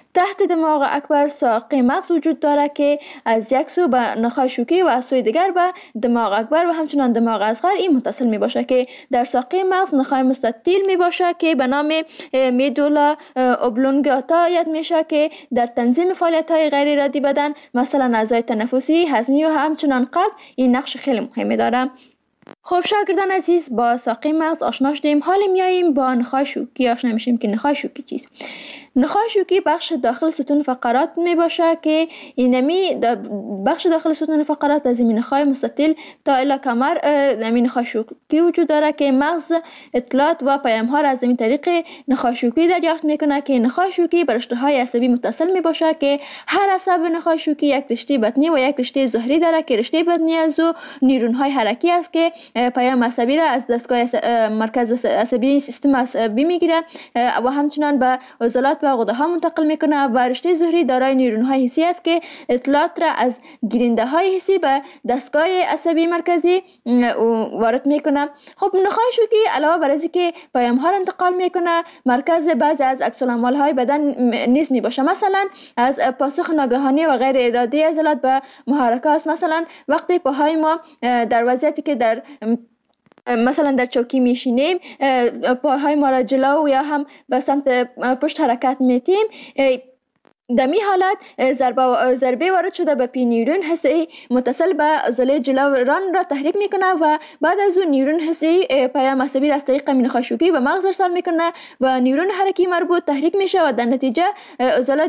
Speaker 2: تحت دماغ اکبر ساق مغز وجود دارد که از یک سو به نخاع شوکی و از سوی دیگر به دماغ اکبر و همچنان دماغ اصغر این متصل می باشد که در ساق مغز نخاع مستطیل می باشد که به نام میدولا اوبلونگاتا یاد میشه که در تنظیم فعالیت های غیر ارادی بدن مثلا اعضای تنفسی، هضمی و همچنان قلب این نقش خیلی مهمی داره. خب شاگردان عزیز، با ساق مغز آشنا شدیم، حالا میاییم با نخاع شوکی آشنا میشیم که نخاع شوکی چیست. نخاع شوکی بخش داخل ستون فقرات می باشه که اینمی بخش داخل ستون فقرات از این نخاع مستطیل تا الی کمر این نخاع شوکی وجود داره که مغز اطلاعات و پیام ها را از این طریق نخاع شوکی دریافت میکنه که نخاع شوکی به رشته های عصبی متصل می باشه که هر عصب نخاع شوکی یک رشته بطنی و یک رشته ظهری داره که رشته بطنی از نیورون های حرکی است که پیام عصبی را از دستگاه مرکز عصبی سیستم عصبی میگیره و همچنان به عضلات و غده ها منتقل میکنه و رشته ظهری دارای نیورون های حسی است که اطلاعات را از گیرنده های حسی به دستگاه عصبی مرکزی وارد میکنه. خب نخاع شوکی علاوه بر از اینکه پیام ها را انتقال میکنه مرکز بعضی از عکس العمل های بدن نیز میباشه، مثلا از پاسخ ناگهانی و غیر ارادی عضلات به محرکات، مثلا وقتی پاهای ما در وضعیتی که در مثلا در چوکی میشینیم پاهای ما را جلو یا هم به سمت پشت حرکت میتیم، در می حالت ضربه وارد شده به پی نیورون حسی متصل به عضله جلویان را تحریک میکنه و بعد از اون نیورون حسی پیام عصبی را از طریق نخاع شوکی به مغز ارسال میکنه و نیورون حرکی مربوط تحریک میشه و در نتیجه عضله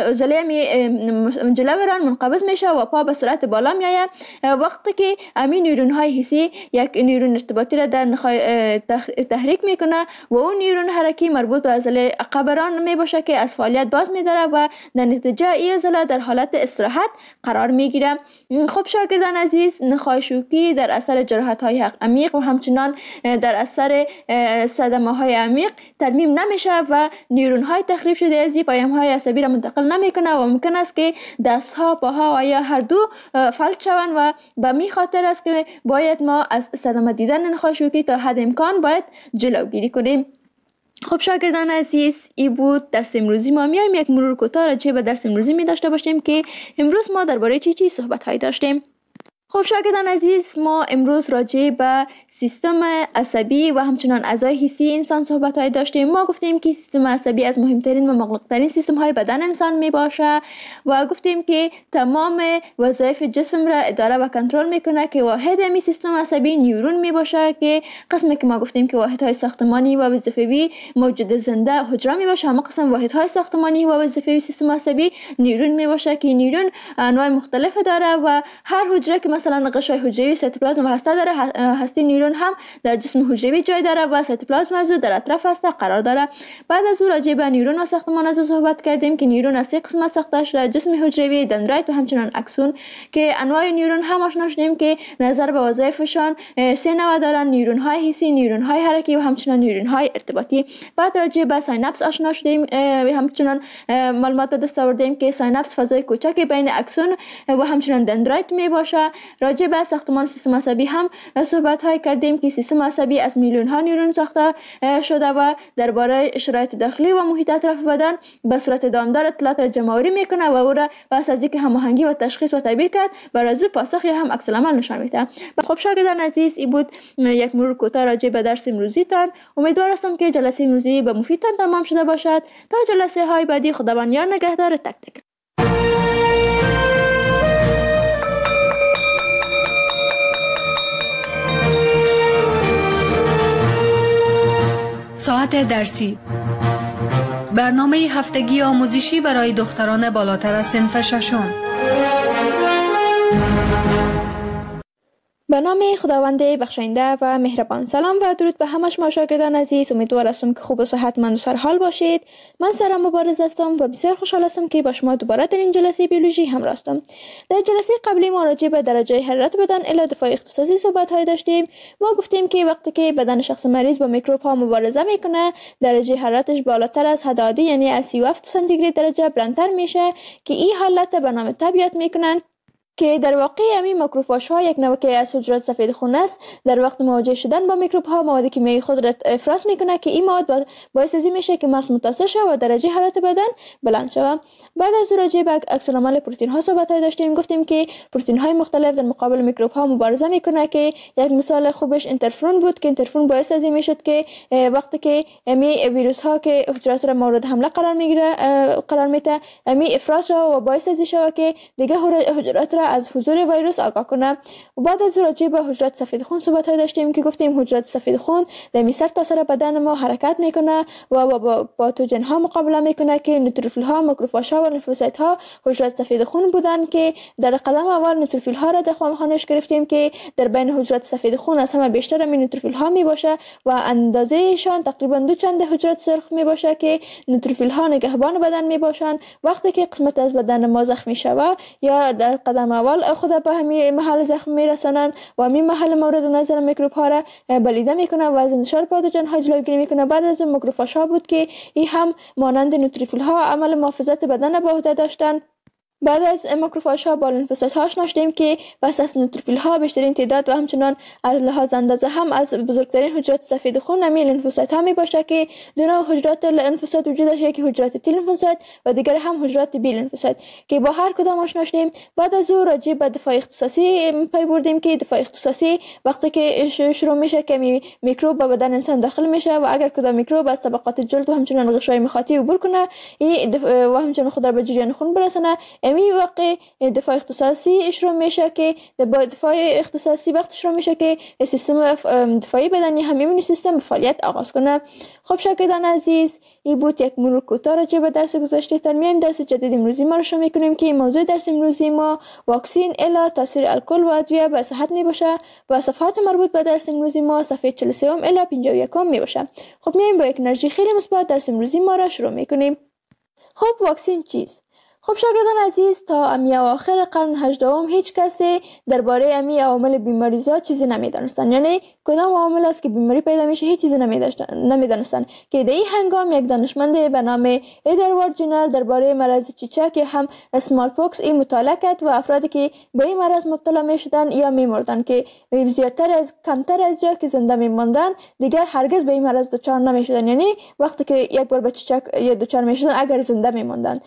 Speaker 2: جلویان منقبض میشه و پا به سرعت بالا میآید. وقتی که همین نیورون های حسی یک نیورون ارتباطی را در نخاع تحریک میکنه و اون نیورون حرکی مربوط به عضله عقبران میباشه که از فعالیت باز میداره و در نتیجه این عضله در حالت استراحت قرار میگیره. خب شاگردان عزیز، نخاع شوکی در اثر جراحت های عمیق و همچنان در اثر صدمه های عمیق ترمیم نمیشه و نیورون های تخریب شده از پیام های عصبی را منتقل نمیکنه و ممکن است که دست ها، پاها و یا هر دو فلج شوند و به می خاطر است که باید ما از صدمه دیدن نخاع شوکی تا حد امکان باید جلوگیری کنیم. خب شاگردان عزیز، این بود درس امروزی ما. میایم یک مرور کوتاه راجع به درس امروزی می داشته باشیم که امروز ما درباره چی صحبت هایی داشتیم. خب شاگردان عزیز، ما امروز راجع به سیستم عصبی و همچنان اعضای حسی انسان صحبت های داشتیم. ما گفتیم که سیستم عصبی از مهمترین و مغلقترین سیستم های بدن انسان می باشه و گفتیم که تمام وظایف جسم را اداره و کنترل میکنه که واحد می سیستم عصبی نیورون می باشه که قسمی که ما گفتیم که واحد های ساختمانی و وظیفوی موجود زنده حجره می باشه، اما قسم واحد های ساختمانی و وظیفوی سیستم عصبی نیورون می باشه که نیورون انواع مختلف داره و هر حجره که مثلا قشای حجروی سیتوپلازم و هسته داره، هسته نیورون هم در جسم حجروی جای داره و سیتوپلازم از در اطراف هسته قرار داره. بعد از او راجع به نیورون و ساختمان از صحبت کردیم که نیورون از سه قسمت ساخته شده: جسم حجروی، دندرایت و همچنان اکسون، که انواع نیورون هم آشنا شدیم که نظر به وظایفشان سه نوع دارن: نیورون های حسی، نیورون های حرکی و همچنان نیورون های ارتباطی. بعد راجع به سایناپس آشنا شدیم و همچنان معلومات به دست آوردیم که سایناپس فضای کوچک بین اکسون و همچنان دندرایت می باشه. راجع به ساختمان سیستم عصبی هم صحبت های کردیم که سیستم عصبی از میلیون ها نیورون ساخته شده و درباره شرایط داخلی و محیط اطراف بدن به صورت دامدار اطلاعات را جمع‌آوری میکنه و او را پس از اینکه هماهنگی و تشخیص و تعبیر کرد بر از او پاسخ یا هم عکس العمل نشان میده. خب شاگردان عزیز، این بود یک مرور کوتاه راجع به درس امروزی تان. امیدوار هستم که جلسه امروزی به مفیدتان تمام شده باشد. تا جلسه های بعدی، خداوند یار نگهدار تک تک.
Speaker 1: ساعت درسی، برنامه هفتگی آموزشی برای دختران بالاتر از صنف ششم.
Speaker 2: به نام خداوند بخشنده و مهربان. سلام و درود به همه شما شاگردان عزیز. امیدوار هستم که خوب و صحتمند و سرحال باشید. من سارا مبارز هستم و بسیار خوشحال هستم که با شما دوباره در این جلسه بیولوژی همراه هستم. در جلسه قبلی ما راجع به درجه حرارت بدن الی دفاع اختصاصی صحبت های داشتیم. ما گفتیم که وقتی که بدن شخص مریض با میکروب ها مبارزه میکنه، درجه حرارتش بالاتر از حد عادی یعنی از 37 سانتیگراد درجه بلندتر میشه که این حالت به نام تب یاد میکنن که در واقع همین ماکروفاژها یک نوع که از حجرات سفید خون است. در وقت مواجه شدن با میکروب ها مواد کیمیایی خود را افراز میکنه که این مواد باعث از این میشه که مغز متاثر شود و درجه حرارت بدن بلند شود. بعد از راجع به عکس العمل پروتئین ها صحبت داشتیم، گفتیم که پروتئین های مختلف در مقابل میکروب ها مبارزه میکنه که یک مثال خوبش اینترفرون بود که اینترفرون باعث از این میشد که وقتی که می ویروس ها که حجرات را مورد حمله قرار میده می افراز شود و باعث از این شود که دیگه حجرات را از حضور ویروس آگاه کنه. و بعد از راجع به حجرات سفید خون صحبت داشتیم که گفتیم حجرات سفید خون در سر تا سر بدن ما حرکت میکنه و با پاتوژن ها مقابله میکنه که نوتروفیل ها، ماکروفاژ ها و لیمفوسایت ها حجرات سفید خون بودن که در قدم اول نوتروفیل ها را در خانش گرفتیم که در بین حجرات سفید خون از همه بیشتر همین نوتروفیل ها می باشه و اندازه شان تقریبا 2 چند حجرات سرخ می باشه که نوتروفیل ها نگهبان بدن می باشن. وقتی که قسمت از بدن ما زخمی شود یا در قدم اول خود به همین محل زخم می رسانن و همین محل مورد نظر میکروب ها را بلیده میکنه و از انتشار پاتوژن ها جلوگیری میکنه. بعد از ماکروفاژ ها بود که این هم مانند نوتروفیل ها عمل محافظت بدن به عهده داشتن. بعد از ماکروفاژ ها با لیمفوسایت ها آشنا شدیم که پس از نوتروفیل ها بیشترین تعداد و همچنان از لحاظ اندازه هم از بزرگترین حجرات سفید خون همین لیمفوسایت ها می باشه که دو نوع حجرات لیمفوسایت وجود داشته، یکی حجرات تی لیمفوسایت و دیگر هم حجرات بی لیمفوسایت که با هر کدام آشنا شدیم. بعد از او راجع به دفاع اختصاصی پی بردیم که دفاع اختصاصی وقتی که شروع میشه که میکروب به بدن انسان داخل میشه و اگر کدام میکروب از طبقات جلد و همچنان غشای مخاطی عبور کنه و همچنان خود را به جریان خون برسانه، می واقع دفاع اختصاصی شروع میشه که با دفاع اختصاصی وقت شروع میشه که سیستم دفاعی بدنی هم ایمنی سیستم فعالیت آغاز کنه. خب شاگردان عزیز، این بود یک مرور کوتاه راجع به درس گذشته. تا میایم درس جدید امروزی ما رو شروع میکنیم که موضوع درس امروزی ما واکسین الا تاثیر الکل و ادویه به صحت می باشه و صفحات مربوط به درس امروزی ما صفحه 43 الی 51 می باشه. خب میایم با یک انرژی خیلی مثبت درس امروزی ما را شروع میکنیم. خب واکسین چیست؟ خب شاگردان عزیز، تا اواخر قرن 18 هیچ کسی درباره عوامل بیماریزا چیزی نمیدانستند. یعنی کدام عامل است که بیماری پیدا میشه هیچ چیزی نمیدانستند که در این هنگام یک دانشمند به نام ادوارد جنر درباره مرض چیچک هم اسمال پوکس این مطالعه کرد و افرادی که به این مرض مبتلا میشدن یا میمردن که کمتر از یا که زنده میماندن دیگر هرگز به این مرض دچار نمیشدن. یعنی وقتی که یک بار به چیچک یا دچار میشدن اگر زنده میماندن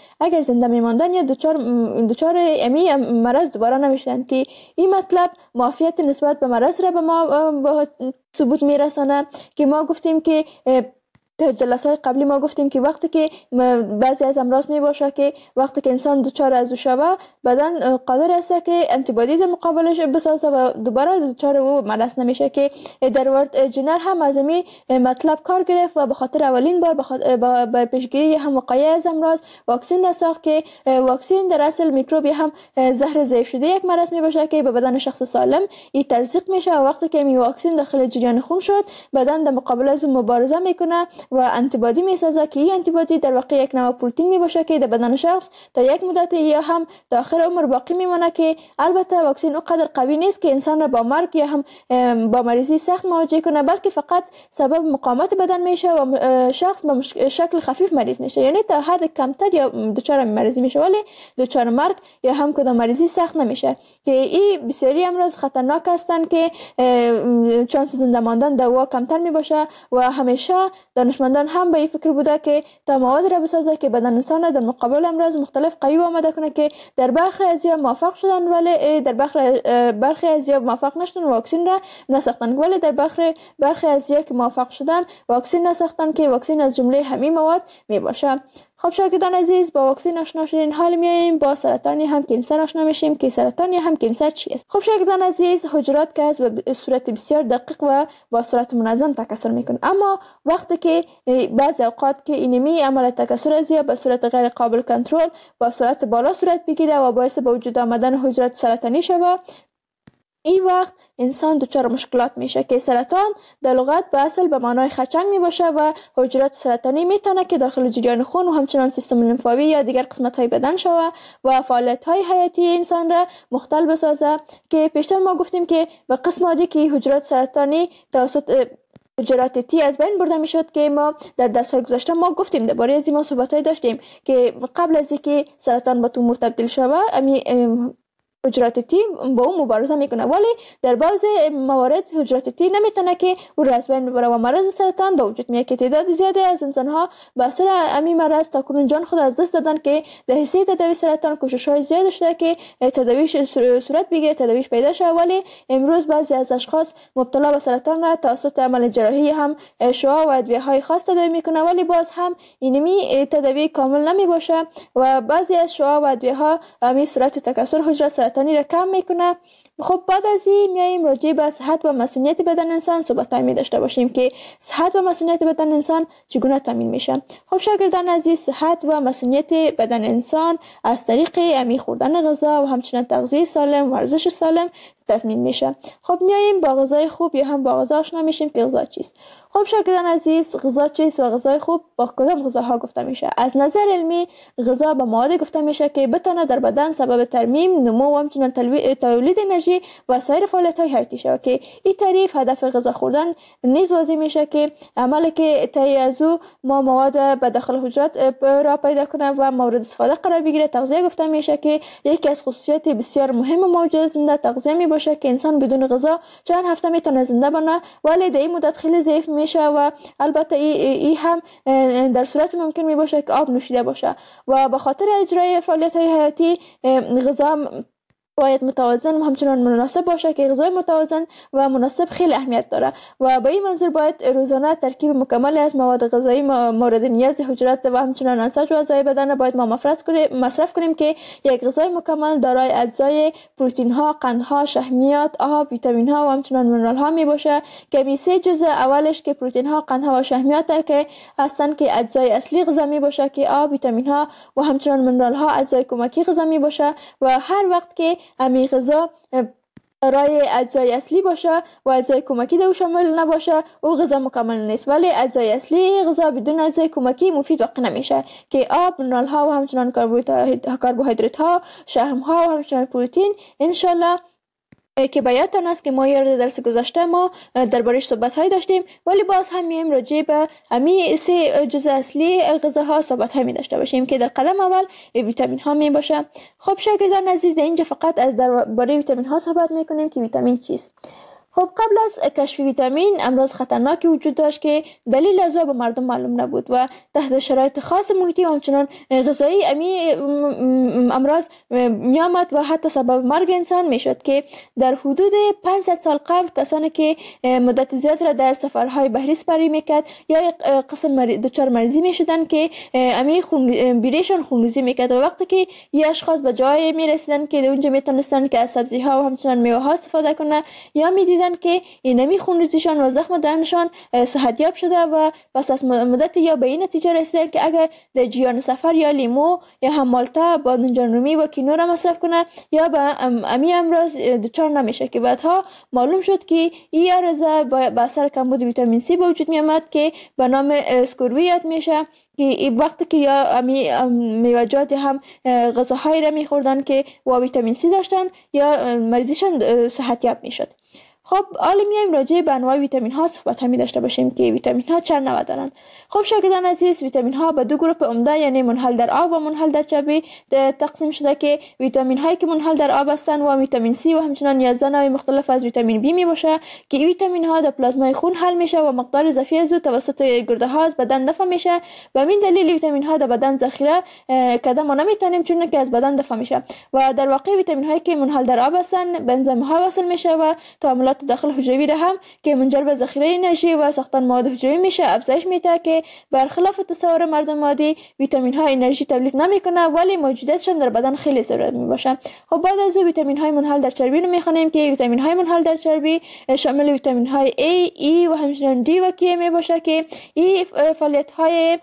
Speaker 2: یا دچار امی مرض دوباره نمیشدن که این مطلب معافیت نسبت به مرض را به ما ثبوت میرسانه که ما گفتیم که در جلسات قبلی ما گفتیم که وقتی که بعضی از امراض می باشه که وقتی که انسان دچار از او شوه بدن قادر است که آنتیبادی در مقابلش بسازه و دوباره دچار او مرض نمیشه که ادوارد جنر هم از این مطلب کار گرفت و به خاطر اولین بار بر پیشگیری هم وقایع از امراض واکسین را ساخت که واکسین در اصل میکروبی هم زهر ضعیف شده یک مرض می باشه که به بدن شخص سالم این تلصیق میشه و وقتی که این واکسین داخل جریان خون شد بدن در مقابل از مبارزه میکنه و آنتیبادی میسازه که این آنتیبادی در واقع یک نوع پروتئین می باشه که در بدن شخص تا یک مدت یا هم تا آخر عمر باقی میمونه که البته واکسین اونقدر قوی نیست که انسان را با مرگ یا هم با مریضی سخت مواجه کنه، بلکه فقط سبب مقاومت بدن میشه و شخص به شکل خفیف مریض میشه، یعنی تا حد کمتر یا دچار مریضی میشه ولی دچار مرگ یا هم کدام مریضی سخت نمیشه که این بسیاری امراض خطرناک هستند که چانس زنده ماندن دوا کمتر می باشه و همیشه دانشمندان هم به این فکر بوده که تا مواد را بسازه که بدن انسان در مقابل امراض مختلف قوی آماده کنه که در برخی ازیا موفق شدن ولی در برخی ازیا موفق نشدن واکسین را نساختن، ولی در برخی ازیا که موفق شدن واکسین نساختن که واکسین از جمله همین مواد می باشه. خب شاگردان عزیز، با واکسین آشنا شدین، حال میایم با سرطان هم کانسر آشنا میشیم که سرطان هم کانسر چیست. خب شاگردان عزیز، حجرات که از به صورت بسیار دقیق و با صورت منظم تکثر میکنه، اما وقتی که بعضی اوقات که اینمی عمل تکثر از یا به صورت غیر قابل کنترل با صورت بالا صورت بگیره و باعث به وجود آمدن حجرات سرطانی شوه، این وقت انسان دچار مشکلات میشه که سرطان در لغت به اصل به معنای خرچنگ می باشه و حجرات سرطانی میتونه که داخل جریان خون و همچنان سیستم لیمفاوی یا دیگر قسمت های بدن شوه و فعالیت های حیاتی انسان را مختل بسازه که پیشتر ما گفتیم که به قسم عادی که حجرات سرطانی توسط حجرات تی از بین برده میشد که ما در درس‌های گذشته ما گفتیم درباره از این صحبت‌های داشتیم که قبل از اینکه سرطان به تومور تبدیل شوه حجرات تی با اون مبارزه میکنه، ولی در بعض موارد حجرات تی نمیتونه که او را از بین ببره و مرض سرطان به وجود میاد که تعداد زیادی از انسان ها به اثر امی مرض تا کنون جان خود از دست دادن که در حیث تداوی سرطان کوشش های زیاد شده که تداویش صورت بگیره، تداویش پیدا شه، ولی امروز بعضی از اشخاص مبتلا به سرطان را توسط عمل جراحی هم شعاع و ادویه های خاص تداوی میکنه، ولی باز هم اینمی تداوی کامل نمی باشه و بعضی از شعاع و ادویه ها می سرعت تکثر حجره سرطانی را کم میکنه. خب بعد از این میایم راجع به صحت و مسئولیت بدن انسان صحبت می داشته باشیم که صحت و مسئولیت بدن انسان چگونه تامین میشه. خب شاگردان عزیز، صحت و مسئولیت بدن انسان از طریق امی خوردن غذا و همچنین تغذیه سالم، ورزش سالم تضمین میشه. خب میایم با غذای خوب یا هم با غذا آشنا میشیم که غذا چیست. خب شاگردان عزیز، غذا چیست و غذای خوب با کدام غذاها گفته میشه؟ از نظر علمی غذا به مواد گفته میشه که بتونه در بدن سبب ترمیم، نمو و همچنین تولید انرژی و سایر فعالیت‌های حیاتی شود که این تعریف هدف غذا خوردن نیز واضح میشه که عملی که طی از او ما مواد به داخل حجرات را پیدا کنه و مورد استفاده قرار بگیره. تغذیه گفته میشه که یکی از خصوصیات بسیار مهم موجود زنده تغذیه می باشه که انسان بدون غذا چند هفته میتونه زنده بمونه، ولی در این مدت خیلی ضعیف میشه و البته ای هم در صورت ممکن می باشه که آب نوشیده باشه و به خاطر اجرای فعالیت‌های حیاتی غذا باید متوازن و همچنان مناسب باشه که غذای متوازن و مناسب خیلی اهمیت داره و با این منظور باید روزانه ترکیب مکمل از مواد غذایی مورد نیاز حجرات و همچنان انساج و اعضای بدن باید ما مصرف کنیم که یک غذای مکمل دارای اجزای پروتئین ها، قند ها، شحمیات، آب، ویتامین ها و همچنان مینرال ها می باشه که می سه جزء اولش که پروتئین ها، قند ها و شحمیات که هستن که اجزای اصلی غذا می باشه که آب، ویتامین ها و همچنان مینرال ها اجزای کمکی غذا می باشه و هر وقت که امی غذا رای اجزای اصلی باشه و اجزای کمکی در شامل نباشه او غذا مکمل نیست، ولی اجزای اصلی غذا بدون اجزای کمکی مفید واقع نمیشه که آب، مینرال ها و همچنان کربوهیدرات ها، شحم ها و همچنان پروتئین. انشالله که بیاتون است که ما یاد درس گذشته ما دربارش صحبت های داشتیم، ولی باز هم میایم راجع به امی سه جزء اصلی غذاها صحبت های می داشته باشیم که در قدم اول ویتامین ها می باشه. خب شاگردان عزیز، اینجا فقط از درباره ویتامین ها صحبت میکنیم که ویتامین چیست. خب قبل از کشف ویتامین امراض خطرناکی وجود داشت که دلیل از او به مردم معلوم نبود و تحت شرایط خاص محیطی و همچنان غذایی امی امراض میامد و حتی سبب مرگ انسان میشد که در حدود 500 سال قبل کسانی که مدت زیاد را در سفرهای بحری سپری میکرد یا یک قسم دچار مریضی میشدن که امی بیریشان خونریزی میکرد و وقتی که یه اشخاص به جای میرسیدن که در اونجا میتونستن که از سبزی ها و همچنان میوه ها استفاده کنه یا میدیدن که اینمی خونریزیشان و زخم دهنشان صحتیاب شده و پس از مدت یا به این نتیجه رسیدن که اگر در جریان سفر یا لیمو یا هم مالتا، بادمجان رومی و کینو را مصرف کنه یا به امی امراض دچار نمیشه که بعدها معلوم شد که این عرضه به اثر کمبود ویتامین سی به وجود میامد که به نام اسکوروی یاد میشه که وقتی که یا امی میوه‌جات هم غذاهایی را میخوردن که با ویتامین سی داشتن یا مریضیشان صحتیاب میشد. خب حالا میایم راجع به انواع ویتامین ها صحبت می داشته باشیم که ویتامین ها چند نوع دارن. خب شاگردان عزیز، ویتامین ها به دو گروه عمده یعنی منحل در آب و منحل در چربی تقسیم شده که ویتامین هایی که منحل در آب هستند و ویتامین سی و همچنین 11 نوع مختلف از ویتامین بی می باشه که این ویتامین ها در پلازمای خون حل میشه و مقدار اضافی از او توسط گرده ها از بدن دفع میشه و همین دلیل ویتامین ها در بدن ذخیره کرده ما نمیتونیم چون که از بدن دفع میشه و در واقع ویتامین هایی که منحل در آب هستند به انزیم ها وصل میشه و تعاملات داخل حجروی را هم که منجر به ذخیره انرژی و ساختن مواد حجروی میشه افزایش میده که برخلاف تصور مردم عادی ویتامین ها انرژی تولید نمیکنه ولی موجودیتشان در بدن خیلی ضرورت میباشه. خب بعد از ویتامین های منحل در چربی رو میخوانیم که ویتامین های منحل در چربی شامل ویتامین های A، E و همچنین D و K میباشه که این فعالیت های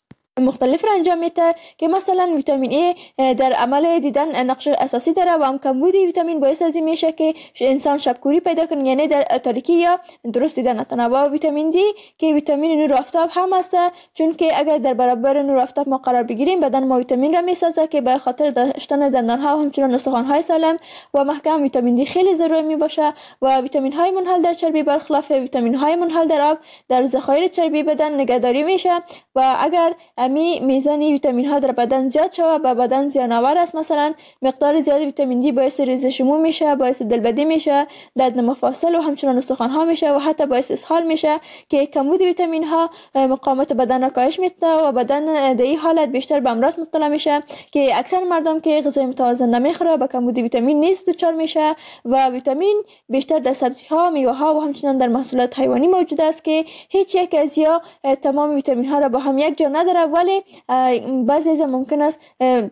Speaker 2: مختلف را انجام میده که مثلا ویتامین A در عمل دیدن نقش اساسی داره و هم کمبود ویتامین باعث از این میشه که انسان شبکوری پیدا کنه یعنی در تاریکی یا درست دیدن نتونه. و ویتامین D که ویتامین نور آفتاب هم هست چون که اگر در برابر نور آفتاب ما قرار بگیریم بدن ما ویتامین را میسازه که به خاطر داشتن دندان ها و همچنین استخوان های سالم و محکم ویتامین D خیلی ضروری می باشه. و ویتامین های منحل در چربی برخلاف ویتامین های منحل در آب در ذخایر چربی بدن نگهداری میشه و اگر امی میزان ویتامین ها در بدن زیاد شود و بدن زیانآور است. مثلا مقدار زیاد ویتامین دی باعث ریزش مو میشه، باعث دلبدی میشه، درد مفاصل و همچنان استخوان ها میشه و حتی باعث اسهال میشه که کمبود ویتامین ها مقاومت بدن را کاهش میده و بدن در این حالت بیشتر به امراض مبتلا میشه که اکثر مردم که غذای متوازن نمیخوره با کمبود ویتامین نیز دچار میشه. و ویتامین بیشتر در سبزی ها، میوه ها و همچنان در محصولات حیوانی موجود است که هیچ یک از یا تمام ویتامین ها را با هم یک جا نداره، ولی بعضی از ممکن است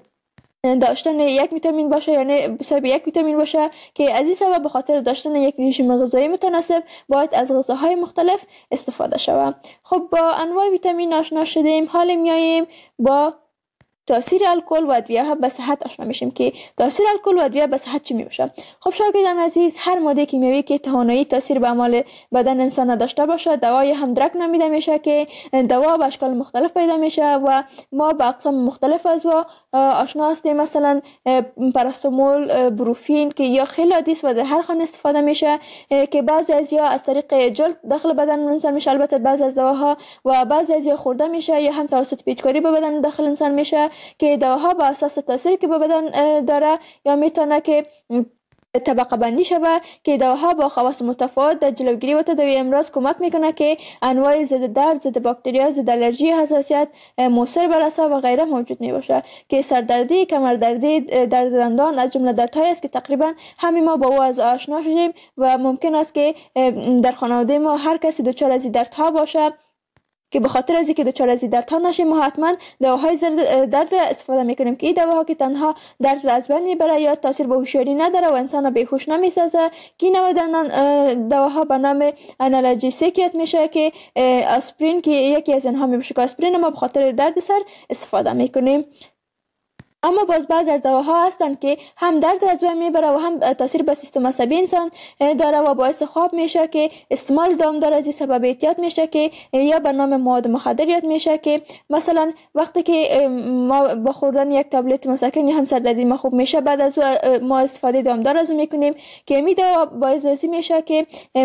Speaker 2: داشتن یک ویتامین باشه یعنی بسبب یک ویتامین باشه که از این سبب به خاطر داشتن یک رژیم غذایی متناسب باید از غذاهای مختلف استفاده شود. خب با انواع ویتامین آشنا شدیم، حالا میاییم با تاثیر الکل و ادویه به صحت آشنا میشیم که تاثیر الکل و ادویه به صحت چی میباشه. خب شاگردان عزیز، هر ماده کیمیایی که توانایی تاثیر به اعمال بدن انسان داشته باشه دوای هم درک نامیده میشه که دوا به اشکال مختلف پیدا میشه و ما به اقسام مختلف از و آشنا هستیم. مثلا پاراستامول، بروفین که یا خیلی عادی است و در هر خانه استفاده میشه که بعضی از یا از طریق جلد داخل بدن انسان میشه، البته بعضی از دواها و بعضی از یا خورده میشه یا هم توسط پیچکاری به بدن داخل انسان میشه که دواها با اساس تاثیری که به بدن داره یا میتونه که طبقه بندی شود که دواها با خواص متفاوت در جلوگیری و تداوی امراض کمک میکنه که انواع ضد درد، ضد باکتریا، ضد الرژی، حساسیت، موثر بر اعصاب و غیره موجود میباشه که سردردی، کمردردی، درد دندان از جمله دردهایی است که تقریبا همه ما با او از آشنا شدیم و ممکن است که در خانواده ما هر کسی دچار از این دردها باشه که به خاطر از اینکه دچار از این دردها نشیم ما حتما دواهای درد را استفاده میکنیم که این دواها که تنها درد را از بین میبره یا تاثیر به هوشیاری نداره و انسان را بیهوش نمیسازه که این دواها به نام آنالژیسیک یاد میشه که آسپرین که یکی از اینها میشه که آسپرین ما به خاطر درد سر استفاده میکنیم. اما بعض از دواها هستند که هم درد را از بین میبره و هم تاثیر به سیستم عصبی انسان داره و باعث خواب میشه که استعمال دامدار از این سبب احتیاط میشه که یا به نام مواد مخدر یاد میشه که مثلا وقتی که ما با خوردن یک تابلت مسکن یا هم سردردی ما خوب میشه بعد از ما استفاده دامدار از اون میکنیم که می دوا باعث میشه که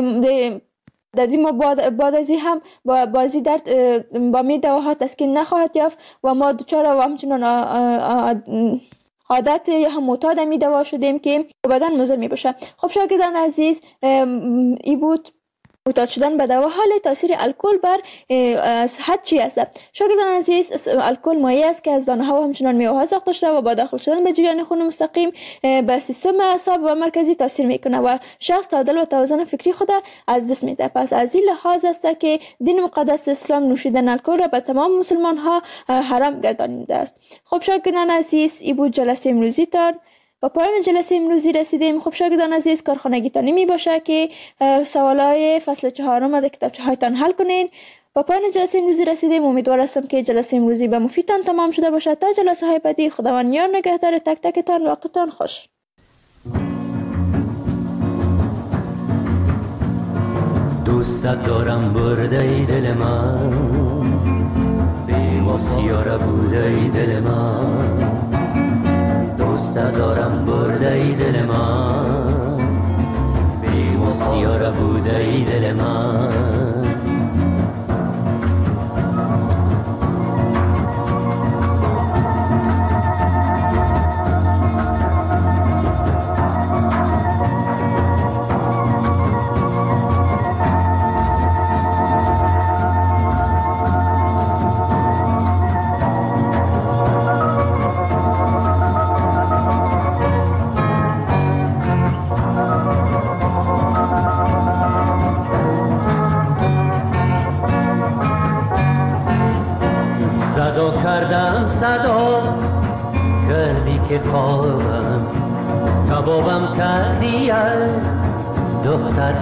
Speaker 2: دردی ما بعد از این هم با بازی درد با می دواها تسکین نخواهد یافت و ما دچار و همچنان عادت یا هم معتاد می دوا شدیم که بدن مضر می باشه. خب شاگردان عزیز، ای بود معتاد شدن به دوا. حال تاثیر الکل بر صحت چی است؟ شاگردان عزیز، الکل مایع است که از دانه ها و همچنان میوه ها ساخته شده و با داخل شدن به جریان خون مستقیم به سیستم اعصاب و مرکزی تاثیر میکنه و شخص تعادل و توازن فکری خود از دست میده. پس از این لحاظ است که دین مقدس اسلام نوشیدن الکل را به تمام مسلمان ها حرام گردانیده است. خب شاگردان عزیز، این بود جلسه امروزی تان. با پایان جلسه امروزی رسیدیم. خب شاگردان عزیز، کارخانگیتان می باشه که سوالای فصل 4 در کتابچه هایتان حل کنین. با پایان جلسه امروزی رسیدیم. امیدوار هستم که جلسه امروزی به مفیدتان تمام شده باشد. تا جلسه های بعدی، خداوند یار نگهدار تک تکتان. وقتتان خوش.
Speaker 3: دوستت دارم برده ای دل من، بی‌واسیاره بوده ای دل من. دوستت دارم برده ای دل من، بی‌واسیاره بوده ای دل من. صدا کردی که خوابم، کبابم کردی از دختر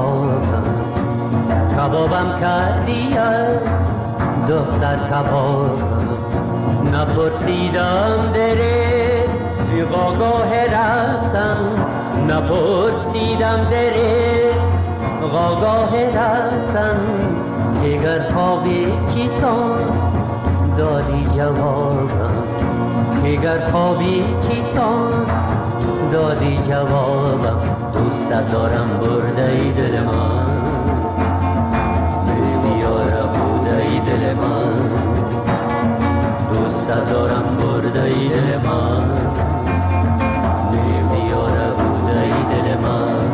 Speaker 3: کبابم کردی از دختر کبابم. نپرسیدم دره غاگاه رفتم، نپرسیدم دره غاگاه رفتم. دیگر خوابی چیسان دادی جوابم، دیگر خوابی چیسان دادی جوابم. دوستت دارم برده ای دل من، بسیار بوده ای دل من. دارم برده ای دل من، مرسی یاره بوده ای دل من.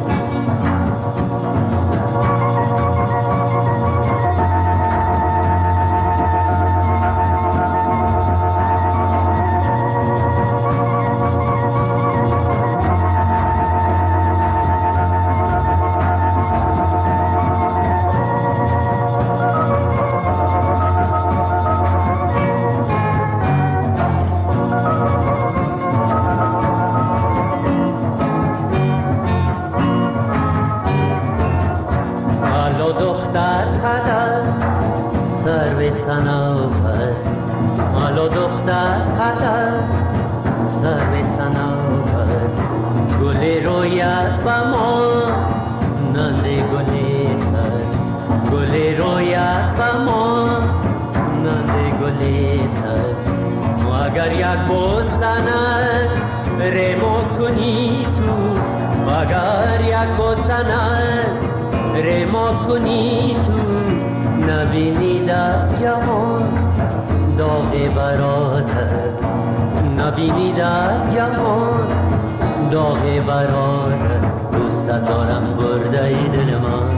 Speaker 3: سر سناور مالو دختر قدر سر سناور گلی رویت با ما ننده گلی تر گلی رویت با ما ننده گلی تر و اگر یک بزند ریمو کنی تو و اگر یک بزند ریمو کنی تو نبینی در جهان داغ برادر نبینی در جهان داغ برادر دوست دارم برده ای دل من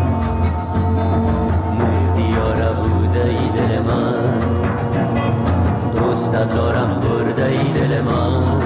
Speaker 3: مرسی یاره بوده ای دل من دوست دارم برده ای دل من